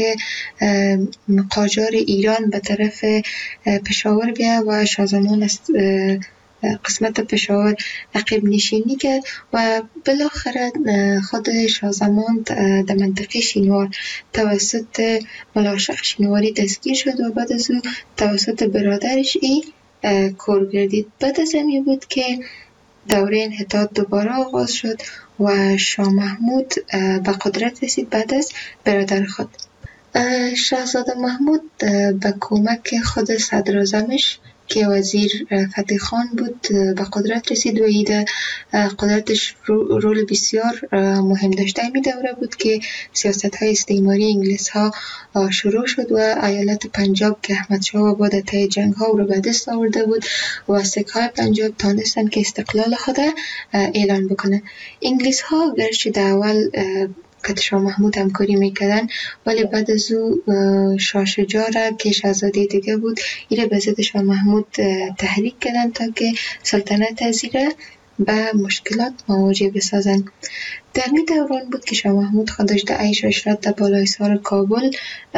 قاجار ایران به طرف پشاور بیا و شاه زمان است قسمت پشاور عقب نشینی کرد و بالاخره خود شاه زمان در منطقه شینوار توسط ملاشق شینواری دستگیر شد و بعد از او توسط برادرش ای کور گردید. بعد از همین بود که دوره انحطاط دوباره آغاز شد و شاه محمود به قدرت رسید بعد از برادر خود. شاهزاده محمود به کمک خود صدراعظمش که وزیر فتح خان بود به قدرت رسید و ایده قدرتش رول بسیار مهم داشته. این دوره بود که سیاست های استعماری انگلیس ها شروع شد و ایالت پنجاب که احمد شاه و بعد طی جنگ ها رو به دست آورده بود و سکه های پنجاب تانستن که استقلال خود اعلان بکنه. انگلیس ها گرچه در اول که شاه محمود همکاری میکردن ولی بعد از او شاه شجاع را که شاهزاده دیگه بود ایره به ضد شاه محمود تحریک کردن تا که سلطنت از ایره به مشکلات مواجه بسازن. در این دوران بود که شاه محمود خودش در عیش و عشرت در بالای سر کابل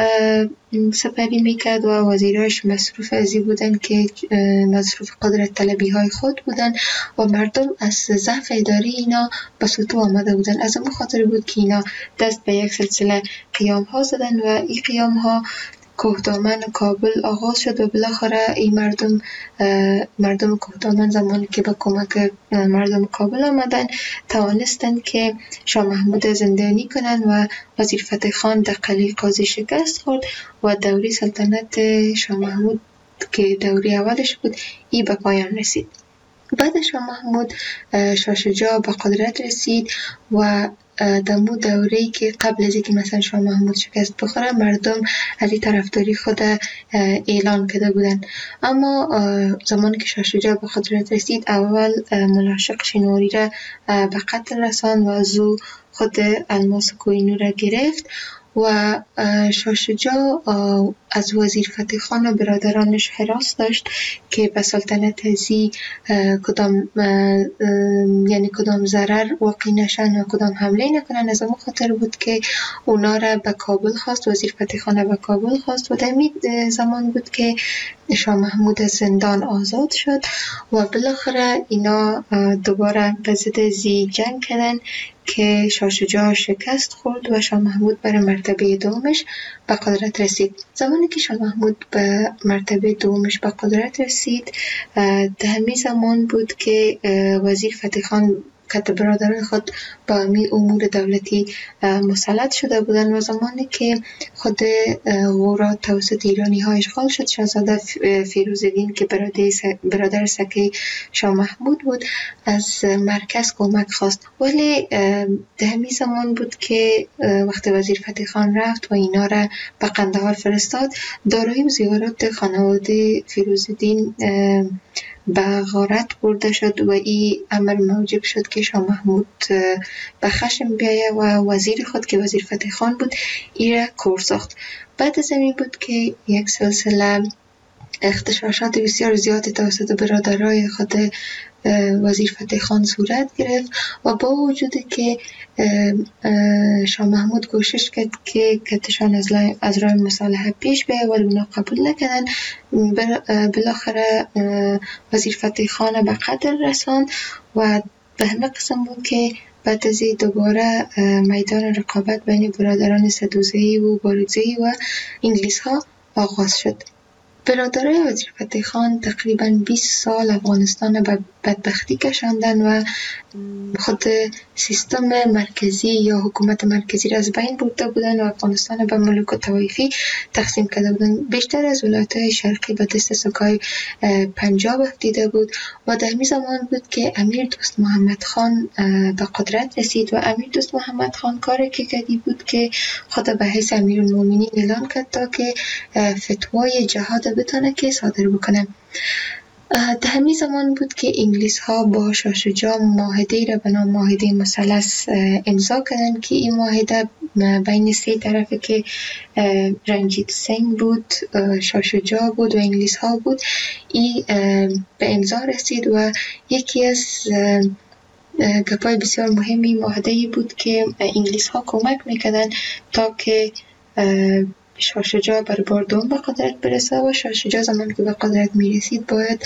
سپری میکرد و وزیراش مصروف ازی بودن که مصروف قدرت طلبی های خود بودن و مردم از ضعف اداری اینا به سطوح آمده بودن. از اون خاطر بود که اینا دست به یک سلسله قیام ها زدن و این قیام ها کوهدامن کابل آغاز شد و بالاخره این مردم مردم کوهدامن زمانی که با کمک مردم کابل آمدن توانستند که شاه محمود زندانی کنند و وزیر فتح خان در قلعه قاضی شکست خورد و دوره سلطنت شاه محمود که دوره اولش بود ای به پایان رسید. بعد شاه محمود شاه شجاع به قدرت رسید و دمو دوره‌ای که قبل از اینکه مثلا شاه محمود شکست بخوره مردم از این طرفداری خود اعلان کرده بودن. اما زمانی که شاه شجاع به قدرت رسید اول ملاشق شینواری را به قتل رساند و از او خود الماس کوهینور را گرفت و شاه شجاع از وزیر فتح خان و برادرانش حراس داشت که به سلطنت ازی کدام یعنی کدام ضرر واقع نشن و کدام حمله نکنن. از اون خاطر بود که اونا را به کابل خواست، وزیر فتح خان به کابل خواست و در این زمان بود که شاه محمود از زندان آزاد شد و بالاخره اینا دوباره به ضد ازی جنگ کردن که شاه شجاع شکست خورد و شاه محمود بر مرتبه دومش به قدرت رسید. زمانی که شاه محمود به مرتبه دومش به قدرت رسید در همین زمان بود که وزیر فتح خان که برادران خود با امی امور دولتی مسلط شده بودن و زمانی که خود غورا توسط ایرانی ها اشغال شد شاهزاده فیروزالدین که برادر سکه شاه محمود بود از مرکز کمک خواست. ولی در همین زمان بود که وقتی وزیر فتح خان رفت و اینا را به قندهار فرستاد دارایی و زیورات خانواده فیروزالدین به غارت برده شد و این امر موجب شد که شاه محمود به خشم بیایه و وزیر خود که وزیر فتح خان بود ای را کور ساخت. بعد از این بود که یک سلسله اختشاشات بسیار زیادی توسط برادرای خود وزیر فتح خان صورت گرفت و با وجودی که شاه محمود کوشش کرد که کتشان از, از راه مصالحه پیش بیاید ولی اونا قبول نکردن. بالاخره وزیر فتح خان به قتل رساند و به همه قسم بود که بعد از دوباره میدان رقابت بین برادران سدوزه‌ای و باروزه‌ای و انگلیس ها آغاز شد. برادرای وزیر فتح خان تقریباً بیست سال افغانستان به بدبختی کشاندن و خود سیستم مرکزی یا حکومت مرکزی را از بین برده بودن و افغانستان به ملوک و طوایفی تقسیم کرده بودن. بیشتر از ولایت‌های شرقی به دست سکای پنجاب افتیده بود و در همین زمان بود که امیر دوست محمد خان به قدرت رسید و امیر دوست محمد خان کاری که کردی بود که خود به حیث امیرالمومنین اعلان کرد تا که فتوای جهاد بتونه که صادر بکنه. در همین زمان بود که انگلیس ها با شاه شجاع معاهده را به نام معاهده مثلث امضا کردند که این معاهده بین سه طرفه که رنجیت سنگ بود، شاه شجاع بود و انگلیس ها بود، این به امضا رسید و یکی از گپای بسیار مهمی معاهده بود که انگلیس ها کمک میکردن تا که شاه شجاع بر بار دوم به قدرت برسه و شاه شجاع زمان که به قدرت میرسید باید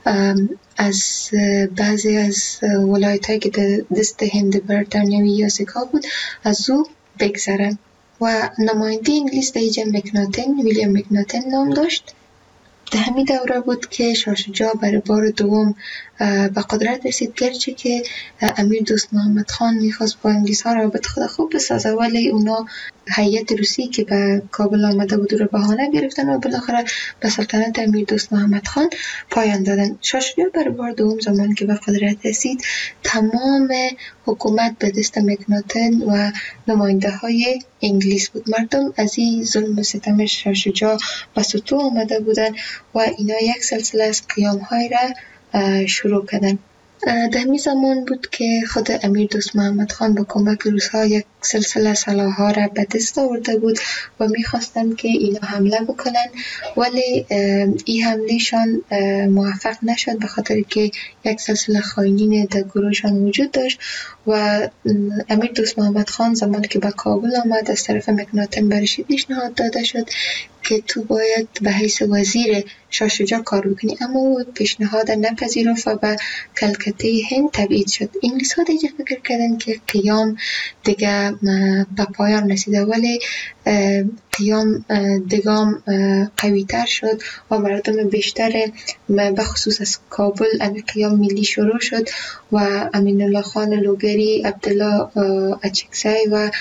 از بعضی از ولایت هایی که در دست هند بریتانیایی یا سکا بود از او بگذره و نماینده انگلیس در اینجا مکناتن، ویلیام مکناتن نام داشت. در همین دوره بود که شاه شجاع برای بار دوم به قدرت رسید، گرچه که امیر دوست محمد خان میخواست با انگلیس ها رابط خود خوب بسازه ولی اونا هیئت روسی که به کابل آمده بود رو بهانه گرفتن و بالاخره به سلطنت امیر دوست محمد خان پایان دادن. شاه شجاع برای بار دوم زمان که به قدرت رسید تمام حکومت به دست مکناتن و نماینده های انگلیس بود. مردم از این ظلم و ستم شاه شجاع به سطوح آمده بودن و اینا یک سلسله از قیام های را شروع کردن. در همین زمان بود که خود امیر دوست محمد خان با کمک روس‌ها یک سلسله سلاح‌ها را به دست آورده بود و می‌خواستند که اینا حمله بکنن ولی این حملهشان موفق نشد به خاطر که یک سلسله خائنین در گروهشان وجود داشت و امیر دوست محمد خان زمان که به کابل آمد از طرف مکناتن برش پیشنهاد داده شد که تو باید به حیث وزیر شاه شجاع کار بکنی، اما او پیشنهاد نپذیرفت و به کلکته هند تبعید شد. انگلیس ها دیگه فکر کردن که قیام دیگه به پایان رسیده ولی قیام دگام قوی تر شد و مردم بیشتر به خصوص از کابل امی قیام ملی شروع شد و امین الله خان لوگری، عبدالله اچکزی و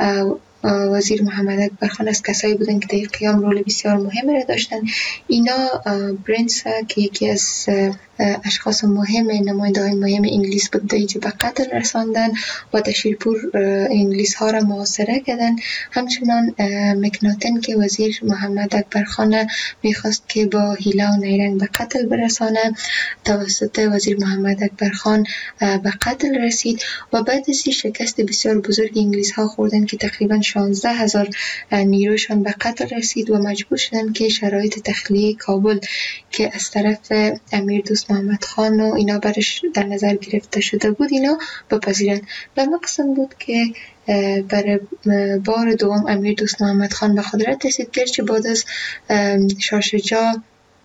وزیر محمد اکبر خان از کسایی بودن که در قیام رول بسیار مهم را داشتن. اینا برنس که یکی از اشخاص مهم نماینده های مهم انگلیس بود دیجی به قتل رساندن و در شیرپور انگلیس ها را محاصره کردن. همچنان مکناتن که وزیر محمد اکبر خان میخواست که با حیله و نیرنگ به قتل برسانه توسط وزیر محمد اکبر خان به قتل رسید و بعد از شکست بسیار بزرگ انگلیس ها خوردن که تقریبا شانزده هزار نیروشان به قتل رسید و مجبور شدن که شرایط تخلیه کابل که از طرف امیر دوست محمد خان و اینا برش در نظر گرفته شده بود اینا بپذیرن. به مقصد بود که برای بار دوم امیر دوست محمد خان به قدرت رسید، گرچه بعد از شاه شجاع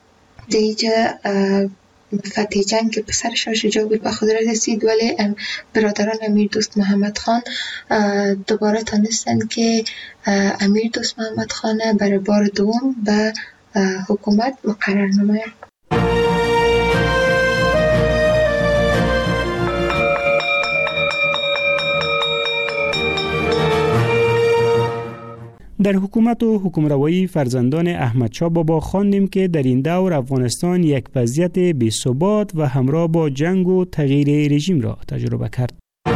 دیگه فتح جنگ که پسر شاه شجاع بود به قدرت رسید ولی برادران امیر دوست محمد خان دوباره تانستن که امیر دوست محمد خان برای بار دوم به حکومت مقرر نماید. در حکومت و حکمروایی فرزندان احمدشاه بابا خواندیم که در این دور افغانستان یک وضعیت بی‌ثبات و همراه با جنگ و تغییر رژیم را تجربه کرد.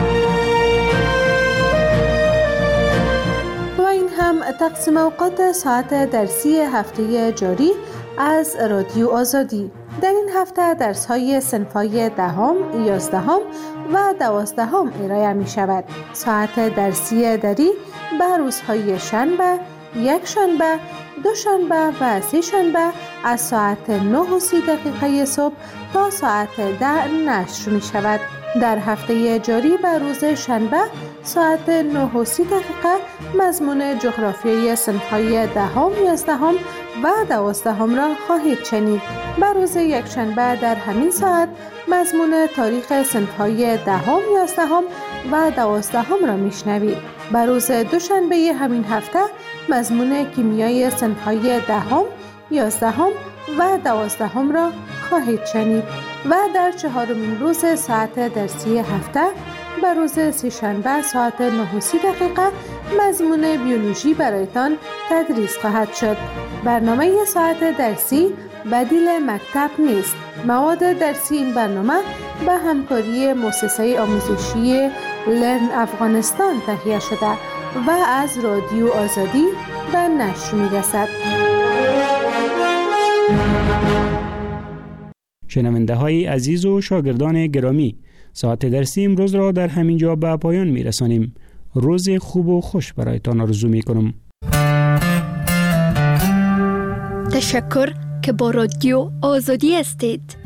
و این هم تقسیم اوقات ساعت درسی هفته جاری از رادیو آزادی. در این هفته درس‌های صنف‌های دهم، یازدهم و دوازدهم ارائه می شود. ساعت درسی دری به روزهای شنبه، یک شنبه، دو شنبه و سه شنبه از ساعت نه و سی دقیقه صبح تا ساعت ده نشر می شود. در هفته جاری به روز شنبه ساعت نه و سی دقیقه مضمون جغرافیای صنف‌های دهم، یازدهم و دوازدهم را خواهید شنید. بر روز یکشنبه در همین ساعت مضمون تاریخ صنف‌های دهم، یازدهم و دوازدهم را میشنوید. بر روز دوشنبه همین هفته مضمون کیمیای صنف‌های دهم، یازدهم و دوازدهم را خواهید شنید و در چهارمین روز ساعت درسی هفته بر روز سه‌شنبه ساعت نه و سی دقیقه مضمون بیولوژی برایتان تدریس خواهد شد. برنامه ساعت درسی بدیل مکتب نیست. مواد درسی این برنامه به همکاری مؤسسه آموزشی لرن افغانستان تهیه شده و از رادیو آزادی به نشر می‌رسد. شنونده های عزیز و شاگردان گرامی، ساعت درسی امروز را در همین جا به پایان می رسانیم. روز خوب و خوش برایتان آرزو می کنم. تشکر که با رادیو آزادی هستید.